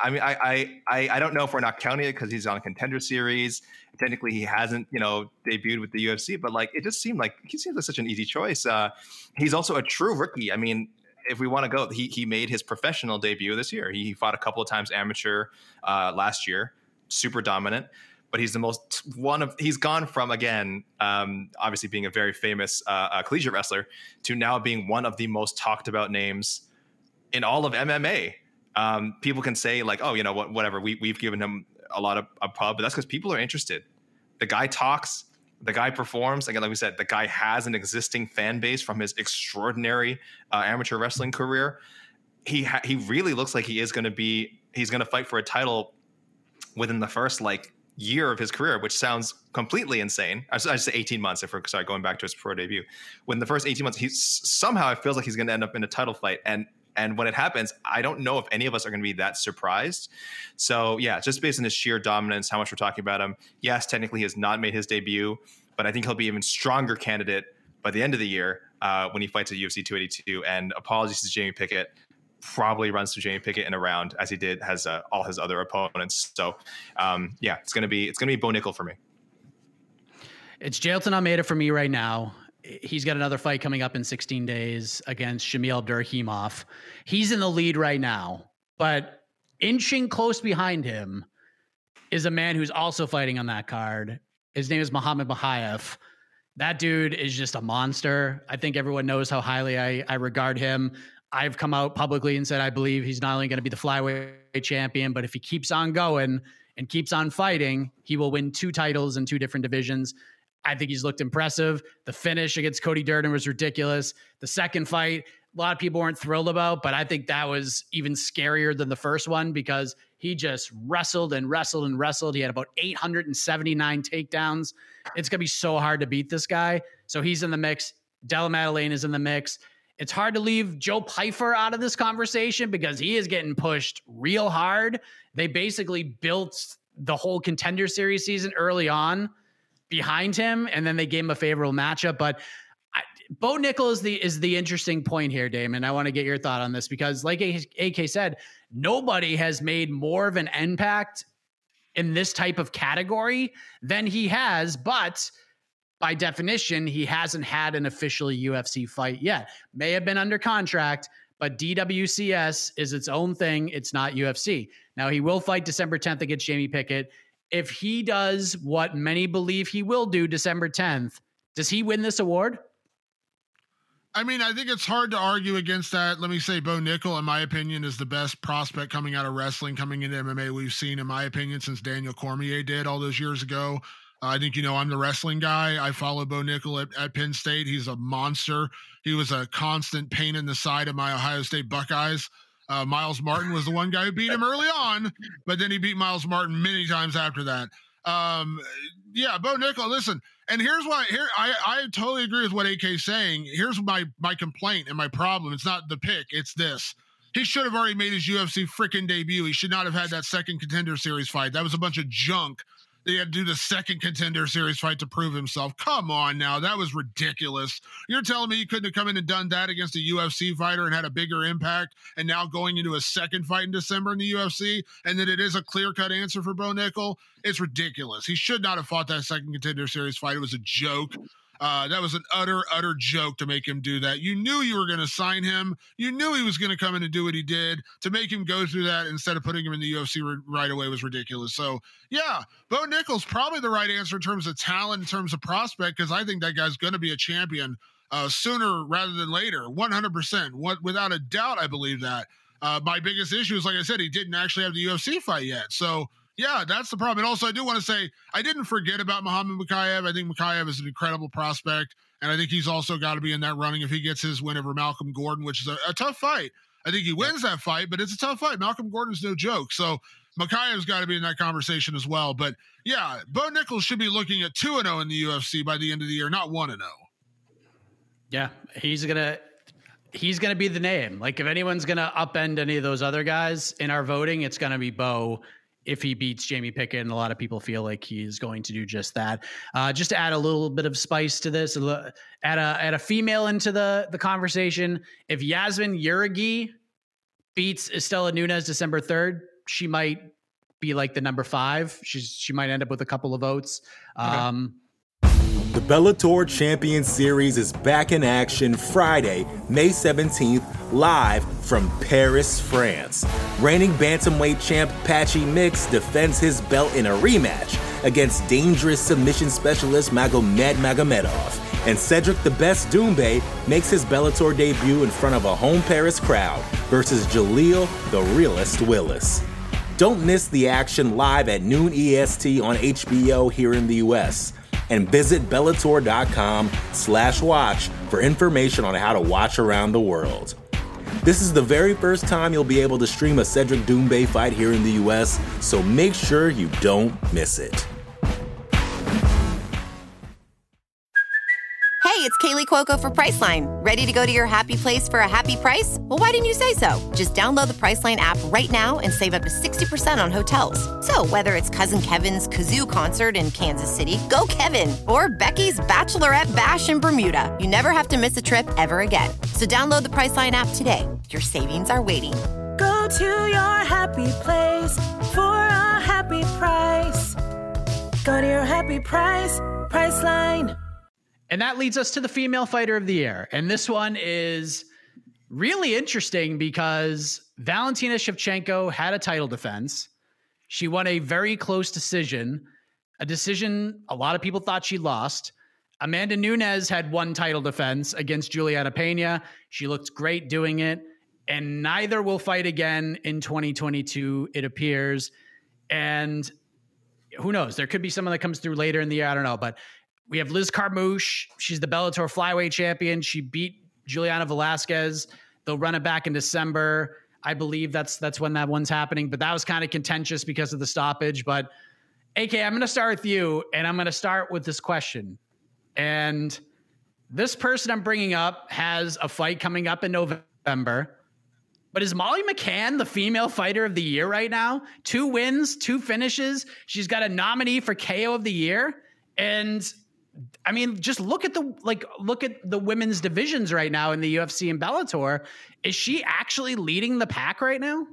S6: I don't know if we're not counting it because he's on a Contender Series. Technically, he hasn't, debuted with the UFC, but like, it just seemed like he seems like such an easy choice. He's also a true rookie. I mean, if we want to go, he made his professional debut this year. He fought a couple of times amateur last year, super dominant. But he's he's gone from, again, obviously being a very famous collegiate wrestler to now being one of the most talked about names in all of MMA. People can say like, oh, whatever. We've given him a lot of a pub, but that's because people are interested. The guy talks, the guy performs. Again, like we said, the guy has an existing fan base from his extraordinary amateur wrestling career. He really looks like he's going to fight for a title within the first year of his career, which sounds completely insane. I say 18 months if we're going back to his pro debut. When the first 18 months, somehow it feels like he's going to end up in a title fight. And when it happens, I don't know if any of us are going to be that surprised. So yeah, just based on his sheer dominance, how much we're talking about him. Yes, technically he has not made his debut, but I think he'll be an even stronger candidate by the end of the year when he fights at UFC 282. And apologies to Jamie Pickett. Probably runs to Jamie Pickett in a round as he has all his other opponents. So yeah, it's gonna be Bo Nickel for me.
S4: It's Jailton Almeida for me right now. He's got another fight coming up in 16 days against Shamil Abdurakhimov. He's in the lead right now, but inching close behind him is a man who's also fighting on that card. His name is Muhammad Mokaev. That dude is just a monster. I think everyone knows how highly I regard him. I've come out publicly and said I believe he's not only going to be the flyweight champion, but if he keeps on going and keeps on fighting, he will win 2 titles in 2 different divisions. I think he's looked impressive. The finish against Cody Durden was ridiculous. The second fight, a lot of people weren't thrilled about, but I think that was even scarier than the first one because he just wrestled and wrestled and wrestled. He had about 879 takedowns. It's going to be so hard to beat this guy. So he's in the mix. Della Maddalena is in the mix. It's hard to leave Joe Pyfer out of this conversation because he is getting pushed real hard. They basically built the whole Contender Series season early on behind him, and then they gave him a favorable matchup. But Bo Nickel is the interesting point here, Damon. I want to get your thought on this because, like AK said, nobody has made more of an impact in this type of category than he has, but by definition, he hasn't had an official UFC fight yet. May have been under contract, but DWCS is its own thing. It's not UFC. Now, he will fight December 10th against Jamie Pickett. If he does what many believe he will do December 10th, does he win this award?
S5: I mean, I think it's hard to argue against that. Let me say Bo Nickel, in my opinion, is the best prospect coming out of wrestling, coming into MMA we've seen, in my opinion, since Daniel Cormier did all those years ago. I think, I'm the wrestling guy. I follow Bo Nickel at Penn State. He's a monster. He was a constant pain in the side of my Ohio State Buckeyes. Miles Martin was the one guy who beat him early on, but then he beat Miles Martin many times after that. Yeah, Bo Nickal, listen, and here's why. I totally agree with what AK's saying. Here's my complaint and my problem. It's not the pick, it's this. He should have already made his UFC freaking debut. He should not have had that second Contender Series fight. That was a bunch of junk. They had to do the second Contender Series fight to prove himself. Come on now. That was ridiculous. You're telling me he couldn't have come in and done that against a UFC fighter and had a bigger impact, and now going into a second fight in December in the UFC, and that it is a clear-cut answer for Bo Nickal? It's ridiculous. He should not have fought that second Contender Series fight. It was a joke. That was an utter joke to make him do that. You knew you were going to sign him. You knew he was going to come in and do what he did. To make him go through that instead of putting him in the UFC right away was ridiculous. So, yeah, Bo Nickal's probably the right answer in terms of talent, in terms of prospect, because I think that guy's going to be a champion sooner rather than later, 100%. Without a doubt, I believe that. My biggest issue is, like I said, he didn't actually have the UFC fight yet. So, yeah, that's the problem. And also, I do want to say, I didn't forget about Muhammad Mokaev. I think Mokaev is an incredible prospect, and I think he's also got to be in that running if he gets his win over Malcolm Gordon, which is a tough fight. I think he wins that fight, but it's a tough fight. Malcolm Gordon's no joke. So Mokaev's got to be in that conversation as well. But, yeah, Bo Nickal should be looking at 2-0 in the UFC by the end of the year, not 1-0.
S4: Yeah, he's gonna be the name. Like, if anyone's going to upend any of those other guys in our voting, it's going to be Bo. If he beats Jamie Pickett, and a lot of people feel like he's going to do just that. Just to add a little bit of spice to this, add a female into the conversation. If Yasmin Jauregui beats Estela Nunes December 3rd, she might be like the number 5. She might end up with a couple of votes.
S1: The Bellator Champion Series is back in action Friday, May 17th, live from Paris, France. Reigning bantamweight champ Patchy Mix defends his belt in a rematch against dangerous submission specialist Magomed Magomedov. And Cedric the Best Doumbé makes his Bellator debut in front of a home Paris crowd versus Jaleel the Realist Willis. Don't miss the action live at noon EST on HBO here in the US. And visit Bellator.com/watch for information on how to watch around the world. This is the very first time you'll be able to stream a Cedric Doumbé fight here in the US, so make sure you don't miss it.
S7: Hey, it's Kaylee Cuoco for Priceline. Ready to go to your happy place for a happy price? Well, why didn't you say so? Just download the Priceline app right now and save up to 60% on hotels. So whether it's Cousin Kevin's Kazoo Concert in Kansas City, go Kevin, or Becky's Bachelorette Bash in Bermuda, you never have to miss a trip ever again. So download the Priceline app today. Your savings are waiting.
S8: Go to your happy place for a happy price. Go to your happy price, Priceline.
S4: And that leads us to the female fighter of the year. And this one is really interesting because Valentina Shevchenko had a title defense. She won a very close decision, a decision a lot of people thought she lost. Amanda Nunes had one title defense against Juliana Pena. She looked great doing it. And neither will fight again in 2022, it appears. And who knows? There could be someone that comes through later in the year. I don't know. But we have Liz Carmouche. She's the Bellator flyweight champion. She beat Juliana Velasquez. They'll run it back in December. I believe that's when that one's happening. But that was kind of contentious because of the stoppage. But AK, I'm going to start with you, and I'm going to start with this question. And this person I'm bringing up has a fight coming up in November. But is Molly McCann the female fighter of the year right now? 2 wins, 2 finishes. She's got a nominee for KO of the year. And I mean, just look at the women's divisions right now in the UFC and Bellator. Is she actually leading the pack right now?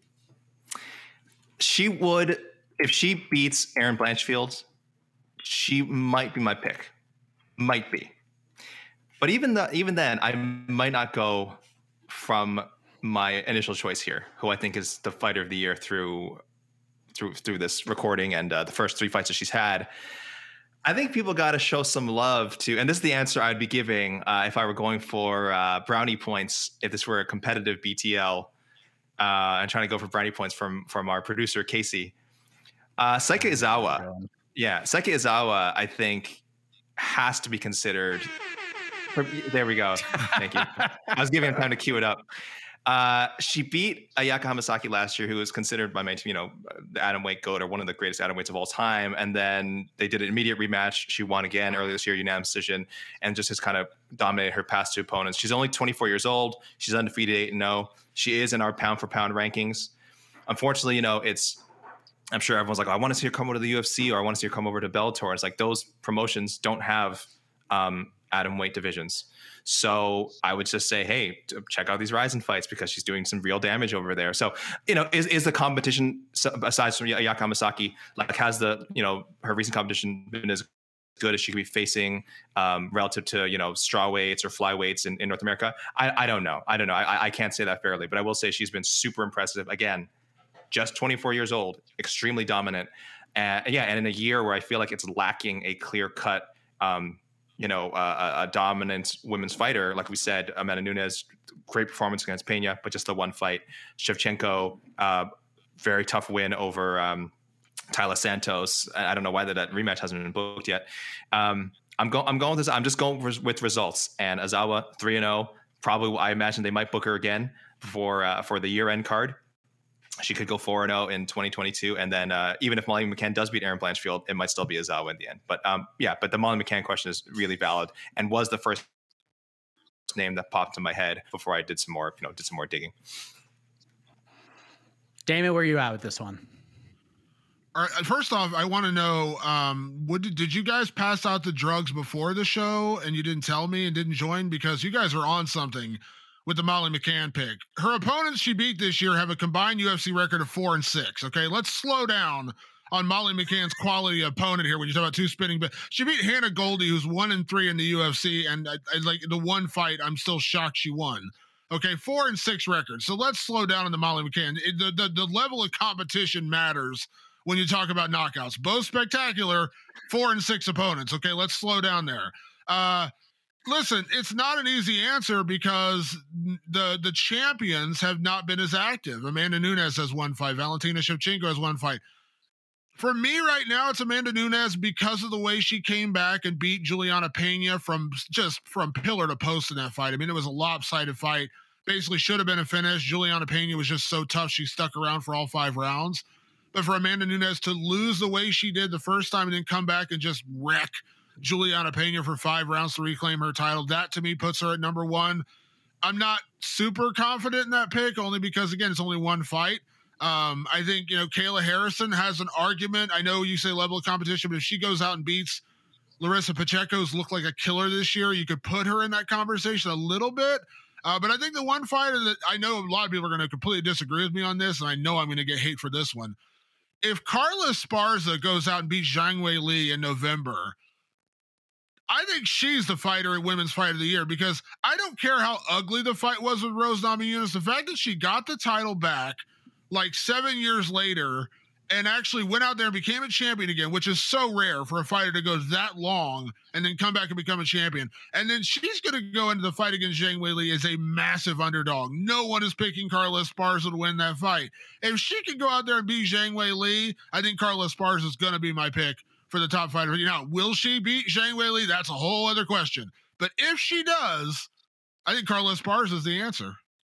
S6: She would, if she beats Erin Blanchfield, she might be my pick. Might be. But even then, I might not go from my initial choice here, who I think is the fighter of the year through this recording and the first 3 fights that she's had. I think people got to show some love to, and this is the answer I'd be giving if I were going for brownie points, if this were a competitive BTL, and trying to go for brownie points from our producer, Casey. Saika Izawa. Yeah, Saika Izawa, I think, has to be considered. There we go. Thank you. I was giving him time to cue it up. She beat Ayaka Hamasaki last year, who was considered by the atomweight GOAT, or one of the greatest atomweights of all time. And then they did an immediate rematch. She won again earlier this year, unanimous decision, and just has kind of dominated her past two opponents. She's only 24 years old. She's undefeated 8-0. She is in our pound for pound rankings. Unfortunately, I'm sure everyone's like, oh, I want to see her come over to the UFC, or I want to see her come over to Bellator. It's like those promotions don't have atomweight divisions. So I would just say, hey, check out these Rizin fights, because she's doing some real damage over there. So, is the competition, aside from Ayaka Hamasaki, like, has the, her recent competition been as good as she could be facing relative to, straw weights or flyweights in North America? I don't know. I can't say that fairly, but I will say she's been super impressive. Again, just 24 years old, extremely dominant. And in a year where I feel like it's lacking a clear cut, a dominant women's fighter. Like we said, Amanda Nunes, great performance against Pena, but just the one fight. Shevchenko, very tough win over Tyler Santos. I don't know why that rematch hasn't been booked yet. I'm going with this. I'm just going with results. And Ozawa 3-0. Probably, I imagine they might book her again for the year-end card. She could go 4-0 in 2022. And then even if Molly McCann does beat Erin Blanchfield, it might still be Ozawa in the end. But but the Molly McCann question is really valid, and was the first name that popped in my head before I did some more digging.
S4: Damon, where are you at with this one?
S5: All right, first off, I want to know, did you guys pass out the drugs before the show and you didn't tell me and didn't join? Because you guys are on something with the Molly McCann pick. Her opponents she beat this year have a combined UFC record of 4-6. Okay, let's slow down on Molly McCann's quality opponent here when you talk about two spinning. But she beat Hannah Goldie, who's 1-3 in the UFC, and I like the one fight, I'm still shocked she won. Okay, 4-6 records. So let's slow down on the Molly McCann. The level of competition matters when you talk about knockouts. Both spectacular, 4-6 opponents. Okay, let's slow down there. Listen, it's not an easy answer because the champions have not been as active. Amanda Nunes has one fight. Valentina Shevchenko has one fight. For me right now, it's Amanda Nunes because of the way she came back and beat Juliana Pena from pillar to post in that fight. I mean, it was a lopsided fight. Basically should have been a finish. Juliana Pena was just so tough, she stuck around for all 5 rounds. But for Amanda Nunes to lose the way she did the first time and then come back and just wreck Juliana Pena for 5 rounds to reclaim her title, that to me puts her at number 1. I'm not super confident in that pick, only because, again, it's only one fight. I think, Kayla Harrison has an argument. I know you say level of competition, but if she goes out and beats Larissa Pacheco's looked like a killer this year, you could put her in that conversation a little bit. But I think the one fighter that I know a lot of people are going to completely disagree with me on this, and I know I'm going to get hate for this one. If Carla Esparza goes out and beats Zhang Weili in November, I think she's the fighter at Women's Fight of the Year, because I don't care how ugly the fight was with Rose Namajunas. The fact that she got the title back like 7 years later and actually went out there and became a champion again, which is so rare for a fighter to go that long and then come back and become a champion. And then she's going to go into the fight against Zhang Weili as a massive underdog. No one is picking Carla Esparza to win that fight. If she can go out there and beat Zhang Weili, I think Carla Esparza is going to be my pick for the top fighter. Now, will she beat Zhang Weili? That's a whole other question. But if she does, I think Carla Esparza is the answer.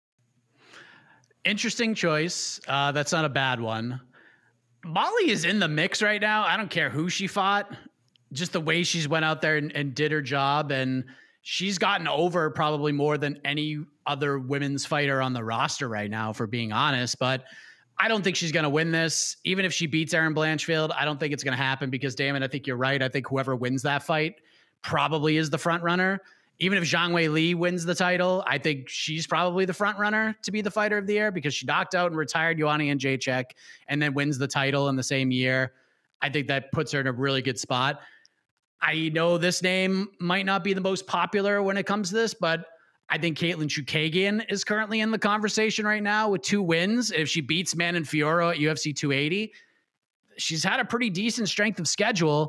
S4: Interesting choice. That's not a bad one. Molly is in the mix right now. I don't care who she fought. Just the way she's went out there and did her job. And she's gotten over probably more than any other women's fighter on the roster right now, for being honest. But I don't think she's going to win this. Even if she beats Erin Blanchfield, I don't think it's going to happen because, Damon, I think you're right. I think whoever wins that fight probably is the front runner. Even if Zhang Weili wins the title, I think she's probably the front runner to be the fighter of the year because she knocked out and retired Joanna Jędrzejczyk and then wins the title in the same year. I think that puts her in a really good spot. I know this name might not be the most popular when it comes to this, but I think Caitlin Chookagian is currently in the conversation right now with 2 wins. If she beats Manon Fiorot at UFC 280, she's had a pretty decent strength of schedule.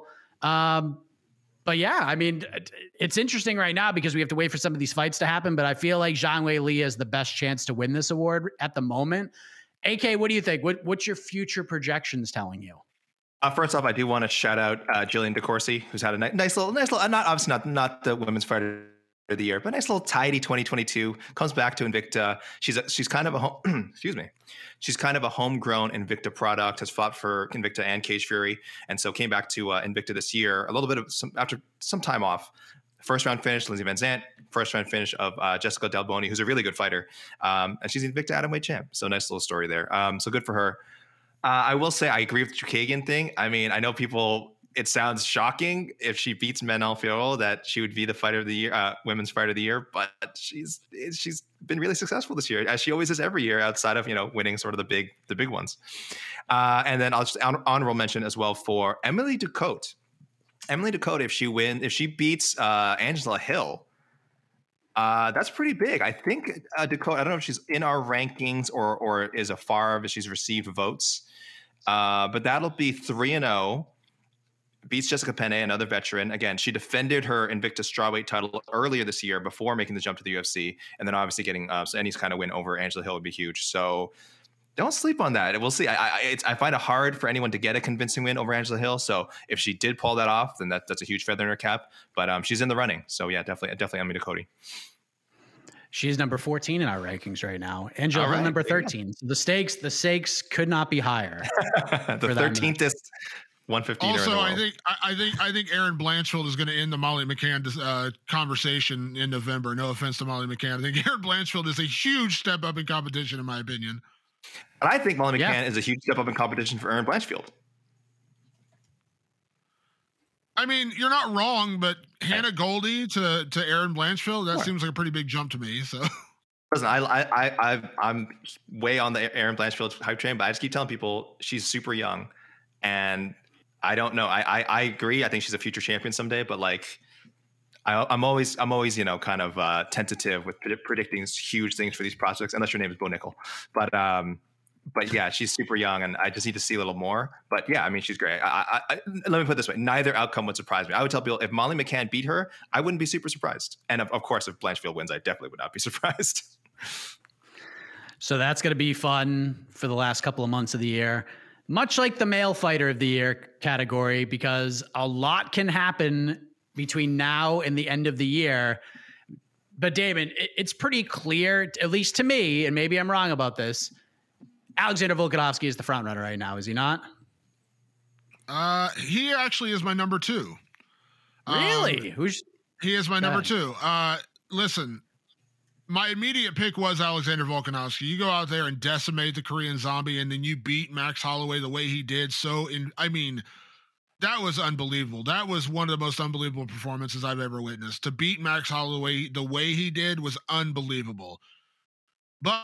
S4: But yeah, I mean, it's interesting right now because we have to wait for some of these fights to happen, but I feel like Zhang Weili has the best chance to win this award at the moment. AK, what do you think? What's your future projections telling you?
S6: First off, I do want to shout out Jillian DeCourcy, who's had a nice little, not obviously not the women's fighter of the year, but nice little tidy 2022. Comes back to Invicta. She's kind of a excuse me. She's kind of a homegrown Invicta product. Has fought for Invicta and Cage Fury, and so came back to Invicta this year. A little bit of after some time off. First round finish, Lindsey Van Zant. First round finish of Jessica Del Boni, who's a really good fighter, and she's the Invicta atomweight champ. So nice little story there. So good for her. I will say I agree with the Chookagian thing. I mean, I know people. It sounds shocking if she beats Manon Fiorot that she would be the fighter of the year, women's fighter of the year. But she's been really successful this year, as she always is every year, outside of winning sort of the big ones. And then I'll just honorable mention as well for Emily Ducote. Emily Ducote, if she beats Angela Hill, that's pretty big. I think Ducote. I don't know if she's in our rankings or is afar if she's received votes, but that'll be 3-0. Beats Jessica Penne, another veteran. Again, she defended her Invicta strawweight title earlier this year before making the jump to the UFC, and then obviously getting any kind of win over Angela Hill would be huge. So don't sleep on that. We'll see. I find it hard for anyone to get a convincing win over Angela Hill. So if she did pull that off, then that's a huge feather in her cap. But she's in the running. So yeah, definitely Emily Ducote.
S4: She's number 14 in our rankings right now. Angela Hill number 13. So the stakes could not be higher.
S6: The 13th. 150.
S5: Also, I think Erin Blanchfield is going to end the Molly McCann conversation in November. No offense to Molly McCann. I think Erin Blanchfield is a huge step up in competition, in my opinion.
S6: And I think Molly McCann is a huge step up in competition for Erin Blanchfield.
S5: I mean, you're not wrong, but Hannah Goldie to Erin Blanchfield, that seems like a pretty big jump to me. So.
S6: Listen, I'm way on the Erin Blanchfield hype train, but I just keep telling people she's super young, and I don't know. I agree. I think she's a future champion someday, but I'm always kind of tentative with predicting huge things for these prospects, unless your name is Bo Nickel. But yeah, she's super young, and I just need to see a little more. But yeah, I mean, she's great. Let me put it this way: neither outcome would surprise me. I would tell people if Molly McCann beat her, I wouldn't be super surprised. And of course, if Blanchfield wins, I definitely would not be surprised.
S4: So that's going to be fun for the last couple of months of the year. Much like the male fighter of the year category, because a lot can happen between now and the end of the year. But Damon, it's pretty clear, at least to me, and maybe I'm wrong about this, Alexander Volkanovski is the front runner right now, is he not?
S5: He actually is my number 2.
S4: Really?
S5: He is my number 2. Listen, my immediate pick was Alexander Volkanovski. You go out there and decimate the Korean Zombie, and then you beat Max Holloway the way he did. That was unbelievable. That was one of the most unbelievable performances I've ever witnessed. To beat Max Holloway the way he did was unbelievable. But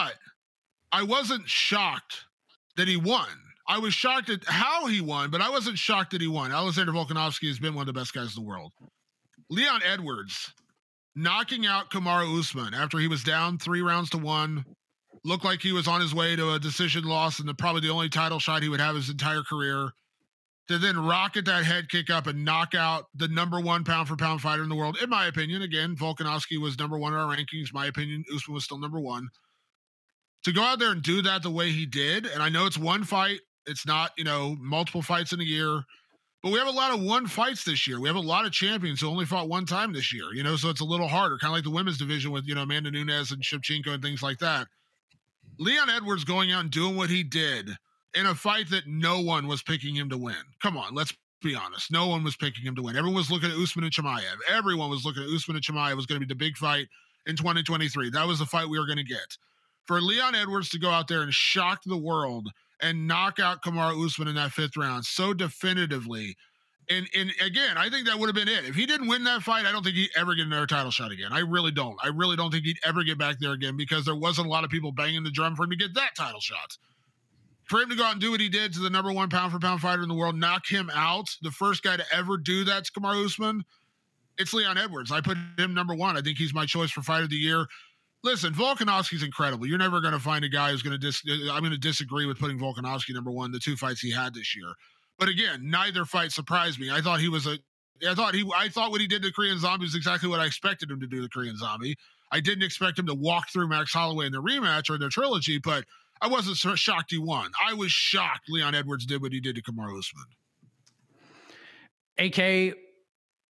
S5: I wasn't shocked that he won. I was shocked at how he won, but I wasn't shocked that he won. Alexander Volkanovski has been one of the best guys in the world. Leon Edwards knocking out Kamaru Usman after he was down 3-1, looked like he was on his way to a decision loss and probably the only title shot he would have his entire career, to then rocket that head kick up and knock out the number 1 pound-for-pound fighter in the world. In my opinion, again, Volkanovski was number 1 in our rankings. My opinion, Usman was still number 1. To go out there and do that the way he did, and I know it's one fight, it's not, multiple fights in a year, but we have a lot of one fights this year. We have a lot of champions who only fought one time this year, so it's a little harder, kind of like the women's division with, Amanda Nunes and Shevchenko and things like that. Leon Edwards going out and doing what he did in a fight that no one was picking him to win. Come on, let's be honest. No one was picking him to win. Everyone was looking at Usman and Chimaev. Everyone was looking at Usman and Chimaev was going to be the big fight in 2023. That was the fight we were going to get. For Leon Edwards to go out there and shock the world and knock out Kamaru Usman in that 5th round so definitively. And again, I think that would have been it. If he didn't win that fight, I don't think he'd ever get another title shot again. I really don't. I really don't think he'd ever get back there again, because there wasn't a lot of people banging the drum for him to get that title shot. For him to go out and do what he did to the number 1 pound-for-pound fighter in the world, knock him out, the first guy to ever do that to Kamaru Usman, it's Leon Edwards. I put him number 1. I think he's my choice for fight of the year. Listen, Volkanovski's incredible. You're never going to find a guy who's going to I'm going to disagree with putting Volkanovski number 1, the 2 fights he had this year. But again, neither fight surprised me. I thought what he did to the Korean Zombie was exactly what I expected him to do to the Korean Zombie. I didn't expect him to walk through Max Holloway in the rematch or their trilogy, but I wasn't shocked he won. I was shocked Leon Edwards did what he did to Kamaru Usman.
S4: AK,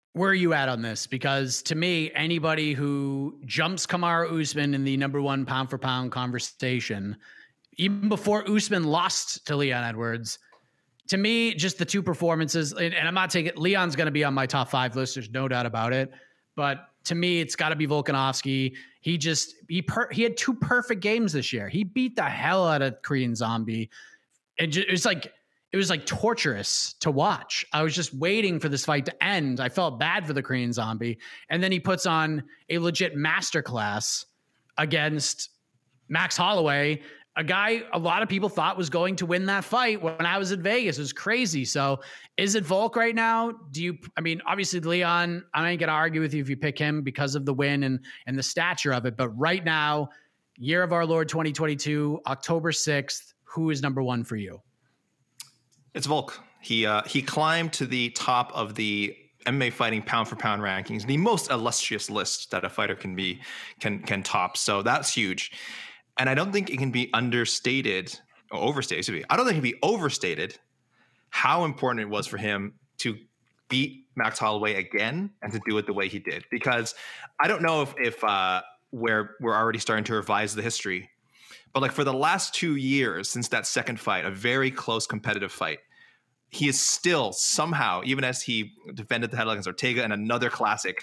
S4: Where are you at on this? Because to me, anybody who jumps Kamaru Usman in the number one pound for pound conversation, even before Usman lost to Leon Edwards, to me, just the two performances, and I'm not taking Leon's going to be on my top 5 list. There's no doubt about it. But to me, it's got to be Volkanovski. He had 2 perfect games this year. He beat the hell out of Korean Zombie. It was like torturous to watch. I was just waiting for this fight to end. I felt bad for the Korean Zombie. And then he puts on a legit masterclass against Max Holloway, a guy a lot of people thought was going to win that fight when I was in Vegas. It was crazy. So is it Volk right now? Obviously Leon, I ain't going to argue with you if you pick him because of the win and the stature of it. But right now, year of our Lord 2022, October 6th, who is number 1 for you?
S6: It's Volk. He climbed to the top of the MMA fighting pound for pound rankings, the most illustrious list that a fighter can top. So that's huge. And I don't think it can be understated or overstated. I don't think it can be overstated how important it was for him to beat Max Holloway again and to do it the way he did. Because I don't know if we're already starting to revise the history, but like for the last 2 years since that second fight, a very close competitive fight, he is still somehow, even as he defended the title against Ortega in another classic,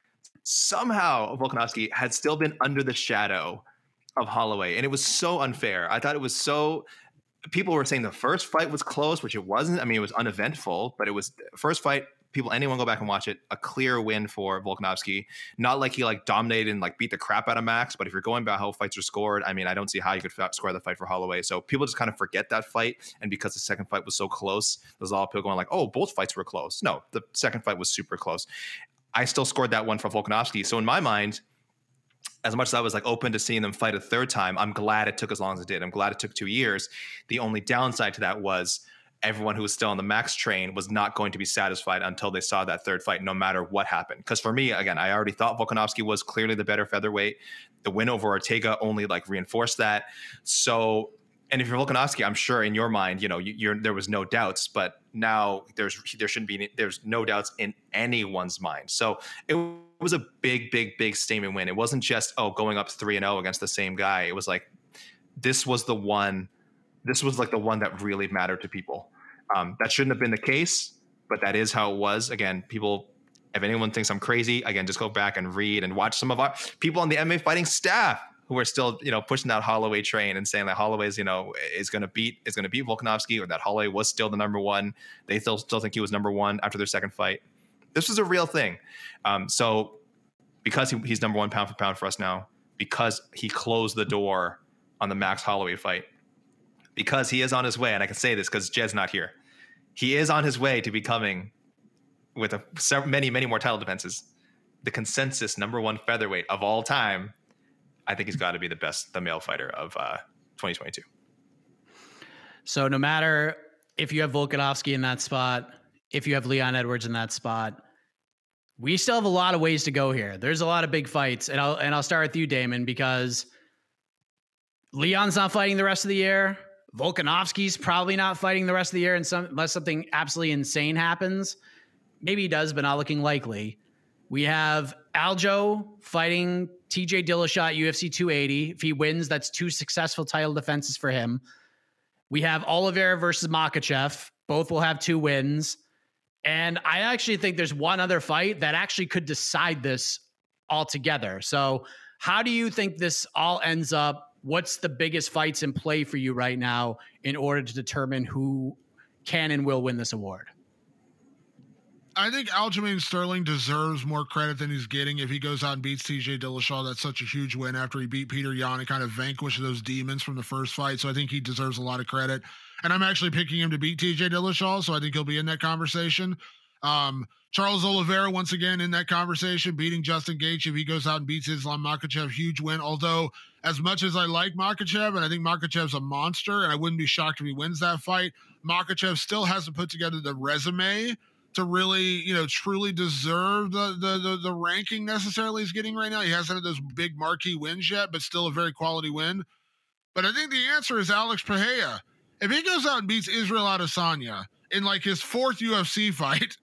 S6: somehow Volkanovski had still been under the shadow of Holloway. And it was so unfair. I thought it was so, people were saying the first fight was close, which it wasn't. I mean, it was uneventful, but it was first fight. Anyone go back and watch it, a clear win for Volkanovski. Not like he dominated and beat the crap out of Max, but if you're going by how fights are scored, I mean, I don't see how you could score the fight for Holloway. So people just kind of forget that fight. And because the second fight was so close, there's a lot of people going oh, both fights were close. No, the second fight was super close. I still scored that one for Volkanovski. So in my mind, as much as I was open to seeing them fight a third time, I'm glad it took as long as it did. I'm glad it took 2 years. The only downside to that was everyone who was still on the Max train was not going to be satisfied until they saw that third fight, no matter what happened. Because for me, again, I already thought Volkanovski was clearly the better featherweight. The win over Ortega only reinforced that. So, and if you're Volkanovski, I'm sure in your mind, there was no doubts, but now there's no doubts in anyone's mind. So it was a big statement win. It wasn't just, going up 3-0 against the same guy. It was this was the one that really mattered to people. That shouldn't have been the case, but that is how it was. Again, people, if anyone thinks I'm crazy, again, just go back and read and watch some of our people on the MMA fighting staff who are still, pushing that Holloway train and saying that Holloway is going to beat Volkanovski, or that Holloway was still the number 1. They still think he was number 1 after their second fight. This was a real thing. So because he's number 1 pound for pound for us now, because he closed the door on the Max Holloway fight, because he is on his way, and I can say this because Jed's not here, he is on his way to becoming, with many more title defenses, the consensus number 1 featherweight of all time. I think he's got to be the male fighter of 2022.
S4: So no matter if you have Volkanovski in that spot, if you have Leon Edwards in that spot, we still have a lot of ways to go here. There's a lot of big fights, and I'll start with you, Damon, because Leon's not fighting the rest of the year. Volkanovski's probably not fighting the rest of the year, unless something absolutely insane happens. Maybe he does, but not looking likely. We have Aljo fighting TJ Dillashaw, UFC 280. If he wins, that's 2 successful title defenses for him. We have Oliveira versus Makhachev. Both will have 2 wins. And I actually think there's one other fight that actually could decide this altogether. So how do you think this all ends up? What's the biggest fights in play for you right now in order to determine who can and will win this award?
S5: I think Aljamain Sterling deserves more credit than he's getting. If he goes out and beats TJ Dillashaw, that's such a huge win after he beat Peter Yan and kind of vanquished those demons from the first fight. So I think he deserves a lot of credit. And I'm actually picking him to beat TJ Dillashaw, so I think he'll be in that conversation. Charles Oliveira, once again, in that conversation, beating Justin Gaethje. If he goes out and beats Islam Makhachev, huge win. Although, as much as I like Makhachev, and I think Makhachev's a monster, and I wouldn't be shocked if he wins that fight, Makhachev still hasn't put together the resume to really, truly deserve the ranking necessarily he's getting right now. He hasn't had those big marquee wins yet, but still a very quality win. But I think the answer is Alex Pereira. If he goes out and beats Israel Adesanya in his 4th UFC fight,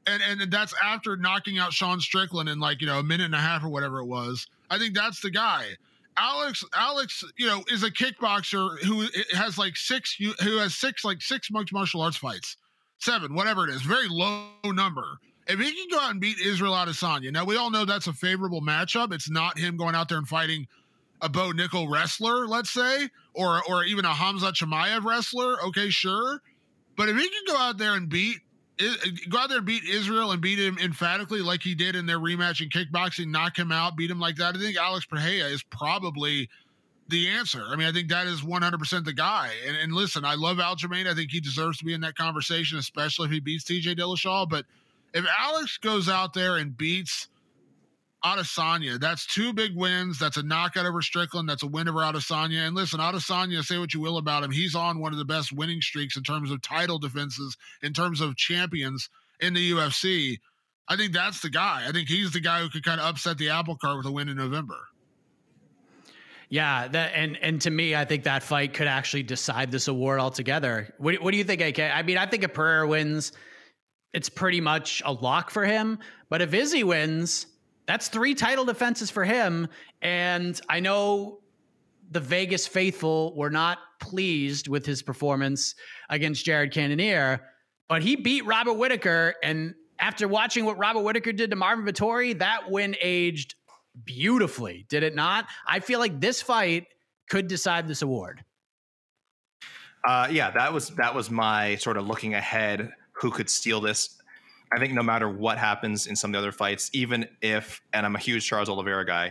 S5: And that's after knocking out Sean Strickland in like, a minute and a half or whatever it was. I think that's the guy. Alex, is a kickboxer who has six mixed martial arts fights, 7, whatever it is, very low number. If he can go out and beat Israel Adesanya, now we all know that's a favorable matchup. It's not him going out there and fighting a Bo Nickel wrestler, let's say, or even a Hamzat Chimaev wrestler. Okay, sure. But if he can go out there and beat Israel and beat him emphatically like he did in their rematch in kickboxing, knock him out, beat him like that, I think Alex Pereira is probably the answer. I mean, I think that is 100% the guy. And listen, I love Aljamain. I think he deserves to be in that conversation, especially if he beats TJ Dillashaw. But if Alex goes out there and beats Adesanya, that's 2 big wins. That's a knockout over Strickland. That's a win over Adesanya. And listen, Adesanya, say what you will about him, he's on one of the best winning streaks in terms of title defenses, in terms of champions in the UFC. I think that's the guy. I think he's the guy who could kind of upset the apple cart with a win in November.
S4: Yeah, and to me, I think that fight could actually decide this award altogether. What do you think, AK? I mean, I think if Pereira wins, it's pretty much a lock for him. But if Izzy wins, that's 3 title defenses for him. And I know the Vegas faithful were not pleased with his performance against Jared Cannonier, but he beat Robert Whittaker. And after watching what Robert Whittaker did to Marvin Vettori, that win aged beautifully, did it not? I feel like this fight could decide this award.
S6: Yeah, that was my sort of looking ahead, who could steal this. I think no matter what happens in some of the other fights, even when Charles Oliveira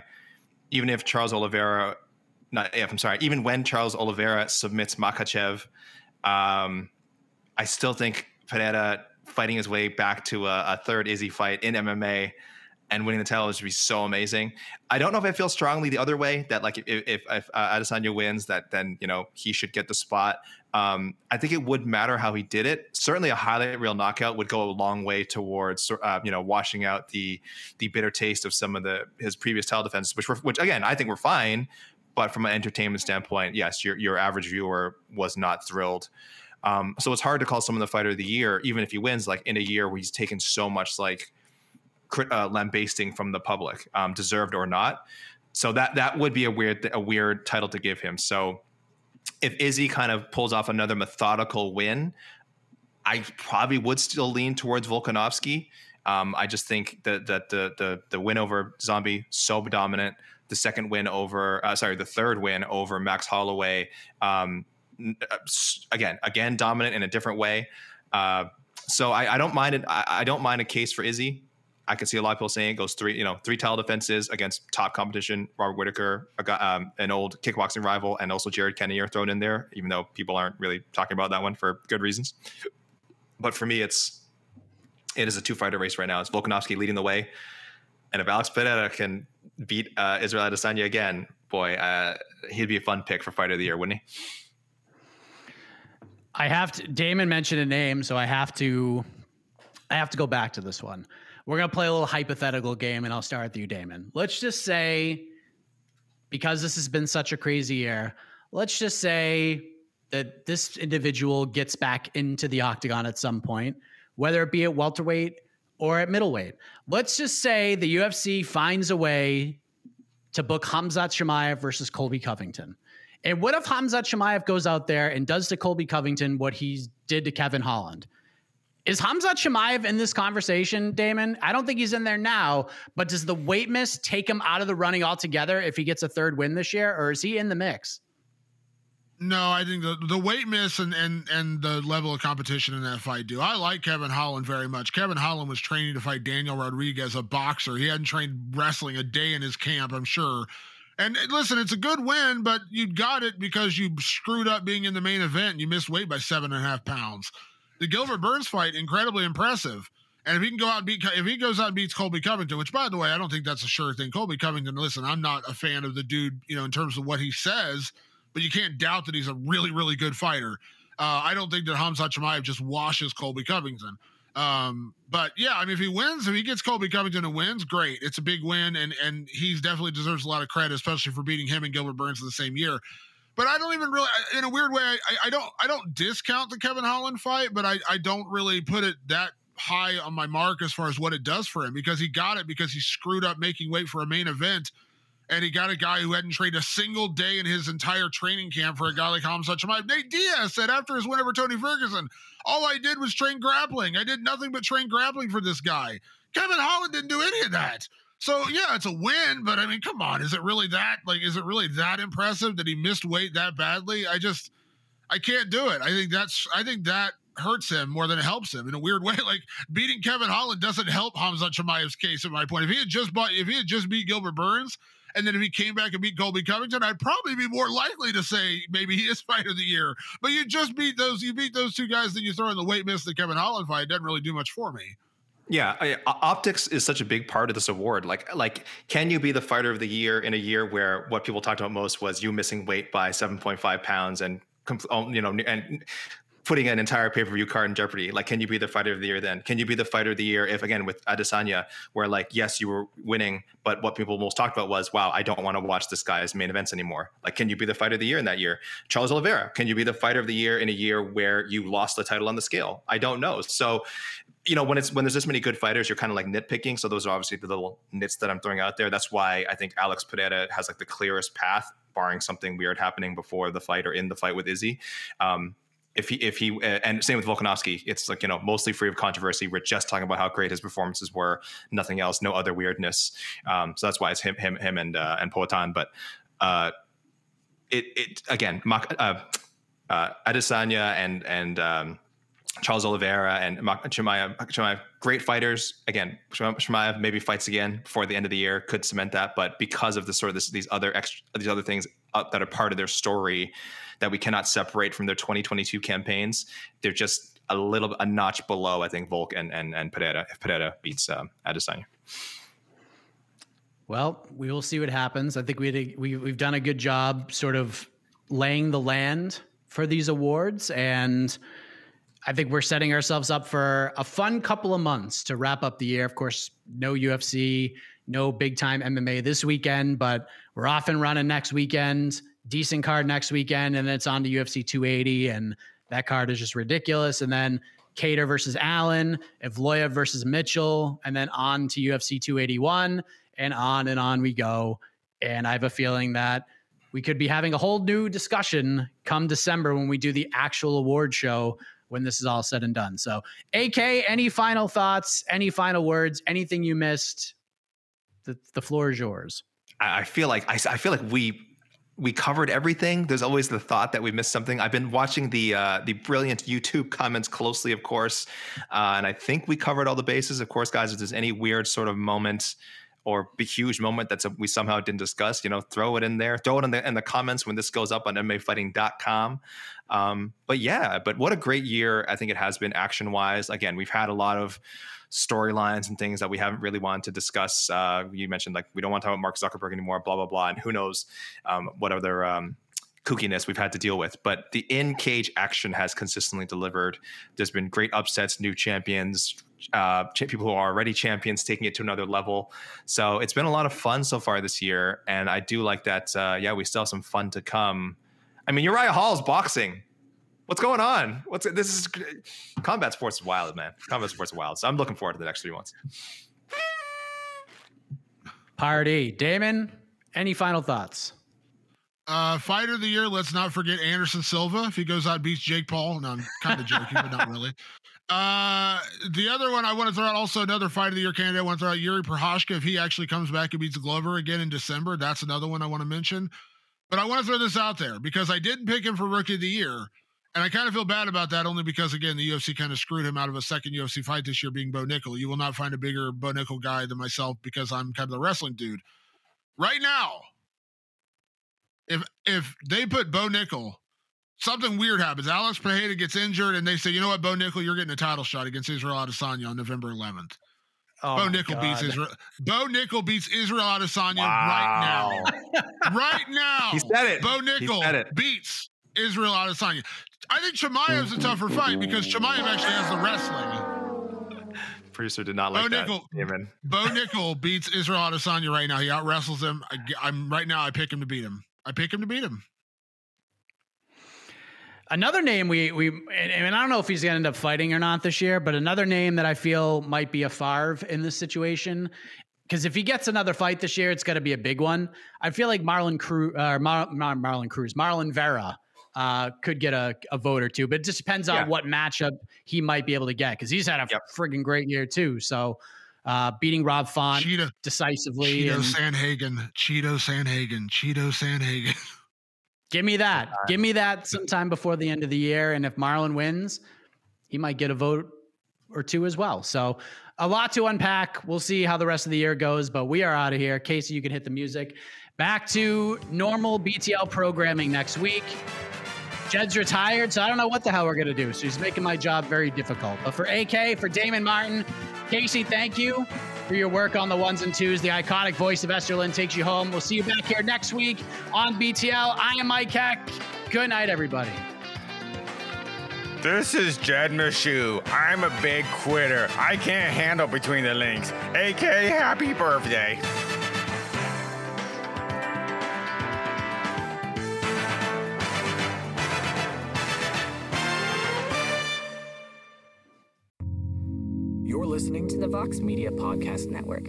S6: submits Makhachev, I still think Pereira fighting his way back to a third Izzy fight in MMA and winning the title would be so amazing. I don't know if I feel strongly the other way, that like if Adesanya wins, that then he should get the spot. I think it would matter how he did it. Certainly a highlight reel knockout would go a long way towards washing out the bitter taste of some of his previous title defenses, which again I think were fine, but from an entertainment standpoint, yes, your average viewer was not thrilled. So it's hard to call someone the fighter of the year, even if he wins, like in a year where he's taken so much lambasting from the public, deserved or not. So that would be a weird title to give him. So if Izzy kind of pulls off another methodical win, I probably would still lean towards Volkanovski. I just think that the win over Zombie, so dominant. The third win over Max Holloway, again dominant in a different way. So I don't mind it. I don't mind a case for Izzy. I can see a lot of people saying it goes 3 title defenses against top competition. Robert Whittaker, an old kickboxing rival, and also Jared Cannonier thrown in there, even though people aren't really talking about that one for good reasons. But for me, it is a 2-fighter race right now. It's Volkanovski leading the way, and if Alex Pereira can beat Israel Adesanya again, boy, he'd be a fun pick for fighter of the year, wouldn't he?
S4: Damon mentioned a name, so I have to go back to this one. We're going to play a little hypothetical game, and I'll start with you, Damon. Let's just say, because this has been such a crazy year, let's just say that this individual gets back into the octagon at some point, whether it be at welterweight or at middleweight. Let's just say the UFC finds a way to book Hamzat Chimaev versus Colby Covington. And what if Hamzat Chimaev goes out there and does to Colby Covington what he did to Kevin Holland? Is Hamzat Chimaev in this conversation, Damon? I don't think he's in there now, but does the weight miss take him out of the running altogether if he gets a third win this year, or is he in the mix?
S5: No, I think the weight miss and the level of competition in that fight do. I like Kevin Holland very much. Kevin Holland was training to fight Daniel Rodriguez, a boxer. He hadn't trained wrestling a day in his camp, I'm sure. And listen, it's a good win, but you got it because you screwed up being in the main event and you missed weight by 7.5 pounds. The Gilbert Burns fight, incredibly impressive. And if he goes out and beats Colby Covington, which by the way, I don't think that's a sure thing. Colby Covington, listen, I'm not a fan of the dude, in terms of what he says, but you can't doubt that he's a really, really good fighter. I don't think that Hamzat Chimaev just washes Colby Covington. But yeah, I mean, if he gets Colby Covington and wins, great. It's a big win, and he definitely deserves a lot of credit, especially for beating him and Gilbert Burns in the same year. But I don't even really, in a weird way, I don't discount the Kevin Holland fight, but I don't really put it that high on my mark as far as what it does for him, because he got it because he screwed up making weight for a main event. And he got a guy who hadn't trained a single day in his entire training camp for a guy like Khamzat Chimaev. Nate Diaz said after his win over Tony Ferguson, all I did was train grappling. I did nothing but train grappling for this guy. Kevin Holland didn't do any of that. So, yeah, it's a win, but I mean, come on. Is it really that? Like, is it really that impressive that he missed weight that badly? I can't do it. I think that hurts him more than it helps him in a weird way. Like, beating Kevin Holland doesn't help Khamzat Chimaev's case, in my point. If he had just beat Gilbert Burns, and then if he came back and beat Colby Covington, I'd probably be more likely to say maybe he is fighter of the year. But you beat those two guys, then you throw in the weight miss, the Kevin Holland fight. It doesn't really do much for me.
S6: Yeah, optics is such a big part of this award. Like, can you be the fighter of the year in a year where what people talked about most was you missing weight by 7.5 pounds and putting an entire pay-per-view card in jeopardy? Like, can you be the fighter of the year then? Can you be the fighter of the year if, again, with Adesanya, where, like, yes, you were winning, but what people most talked about was, wow, I don't want to watch this guy's main events anymore. Like, can you be the fighter of the year in that year? Charles Oliveira, can you be the fighter of the year in a year where you lost the title on the scale? I don't know. So, when there's this many good fighters, you're kind of like nitpicking. So those are obviously the little nits that I'm throwing out there. That's why I think Alex Pereira has like the clearest path, barring something weird happening before the fight or in the fight with Izzy. If he and same with Volkanovski, it's like, mostly free of controversy. We're just talking about how great his performances were, nothing else, no other weirdness. So that's why it's him and Poatan. But it again, Adesanya and Charles Oliveira and Chimaev, great fighters. Again, Chimaev maybe fights again before the end of the year, could cement that. But because of these other things that are part of their story that we cannot separate from their 2022 campaigns, they're just a notch below, I think, Volk and Pereira, if Pereira beats Adesanya.
S4: Well, we will see what happens. I think we've done a good job sort of laying the land for these awards, and I think we're setting ourselves up for a fun couple of months to wrap up the year. Of course, no UFC, no big time MMA this weekend, but we're off and running next weekend. Decent card next weekend, and then it's on to UFC 280, and that card is just ridiculous. And then Kattar versus Allen, Evloev versus Mitchell, and then on to UFC 281, and on we go. And I have a feeling that we could be having a whole new discussion come December when we do the actual award show, when this is all said and done. So, AK, any final thoughts, any final words, anything you missed? The floor is yours.
S6: I feel like we covered everything. There's always the thought that we missed something. I've been watching the brilliant YouTube comments closely, of course, and I think we covered all the bases. Of course, guys, if there's any weird sort of moment or big huge moment we somehow didn't discuss, throw it in there. Throw it in the comments when this goes up on MMAfighting.com. But what a great year I think it has been action-wise. Again, we've had a lot of storylines and things that we haven't really wanted to discuss. You mentioned, like, we don't want to talk about Mark Zuckerberg anymore, blah, blah, blah. And who knows what other kookiness we've had to deal with. But the in-cage action has consistently delivered. There's been great upsets, new champions, people who are already champions taking it to another level. So it's been a lot of fun so far this year. And I do like that, we still have some fun to come. I mean, Uriah Hall's boxing. What's going on? Combat sports is wild, man. Combat sports is wild. So I'm looking forward to the next 3 months.
S5: Party.
S4: Damon, any final thoughts?
S5: Fighter of the year, let's not forget Anderson Silva. If he goes out and beats Jake Paul. No, I'm kind of joking, but not really. The other one I want to throw out, also another fight of the year candidate, I want to throw out Yuri Prochazka. If he actually comes back and beats Glover again in December, that's another one I want to mention. But I want to throw this out there because I didn't pick him for Rookie of the Year. And I kind of feel bad about that, only because, again, the UFC kind of screwed him out of a second UFC fight this year, being Bo Nickel. You will not find a bigger Bo Nickel guy than myself because I'm kind of the wrestling dude. Right now, if they put Bo Nickel, something weird happens. Alex Pereira gets injured, and they say, you know what, Bo Nickel, you're getting a title shot against Israel Adesanya on November 11th.
S4: Oh,
S5: Bo Nickel beats Israel. Bo Nickel beats Israel Adesanya right now. Right now.
S6: He said it.
S5: Bo Nickel beats Israel Adesanya. I think Chimaev's a tougher fight because Chimaev actually has the wrestling.
S6: Producer did not like that.
S5: Bo Nickel beats Israel Adesanya right now. He out wrestles him. I pick him to beat him.
S4: Another name and I don't know if he's going to end up fighting or not this year, but another name that I feel might be a Favre in this situation, because if he gets another fight this year, it's going to be a big one. I feel like Marlon Vera could get a vote or two, but it just depends on what matchup he might be able to get, because he's had a friggin' great year too. So beating Rob Font decisively.
S5: Cheeto Sandhagen.
S4: Give me that. Give me that sometime before the end of the year. And if Marlon wins, he might get a vote or two as well. So a lot to unpack. We'll see how the rest of the year goes, but we are out of here. Casey, you can hit the music. Back to normal BTL programming next week. Jed's retired, so I don't know what the hell we're going to do. So he's making my job very difficult. But for AK, for Damon Martin, Casey, thank you for your work on the ones and twos. The iconic voice of Esterlin takes you home. We'll see you back here next week on BTL. I am Mike Heck. Good night, everybody.
S9: This is Jed Meshew. I'm a big quitter. I can't handle between the links. AK, happy birthday.
S2: You're listening to the Vox Media Podcast Network.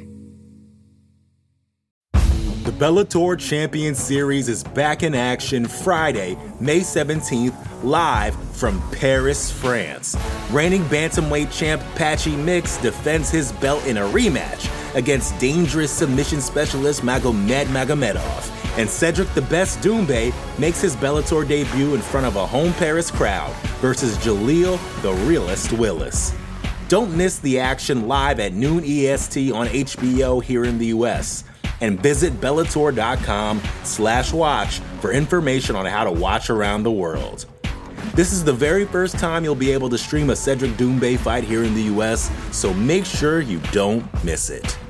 S1: The Bellator Champion Series is back in action Friday, May 17th, live from Paris, France. Reigning bantamweight champ Patchy Mix defends his belt in a rematch against dangerous submission specialist Magomed Magomedov. And Cedric the Best Doumbé makes his Bellator debut in front of a home Paris crowd versus Jaleel the Realist Willis. Don't miss the action live at noon EST on HBO here in the US. And visit Bellator.com/watch for information on how to watch around the world. This is the very first time you'll be able to stream a Cedric Doumbé fight here in the US, so make sure you don't miss it.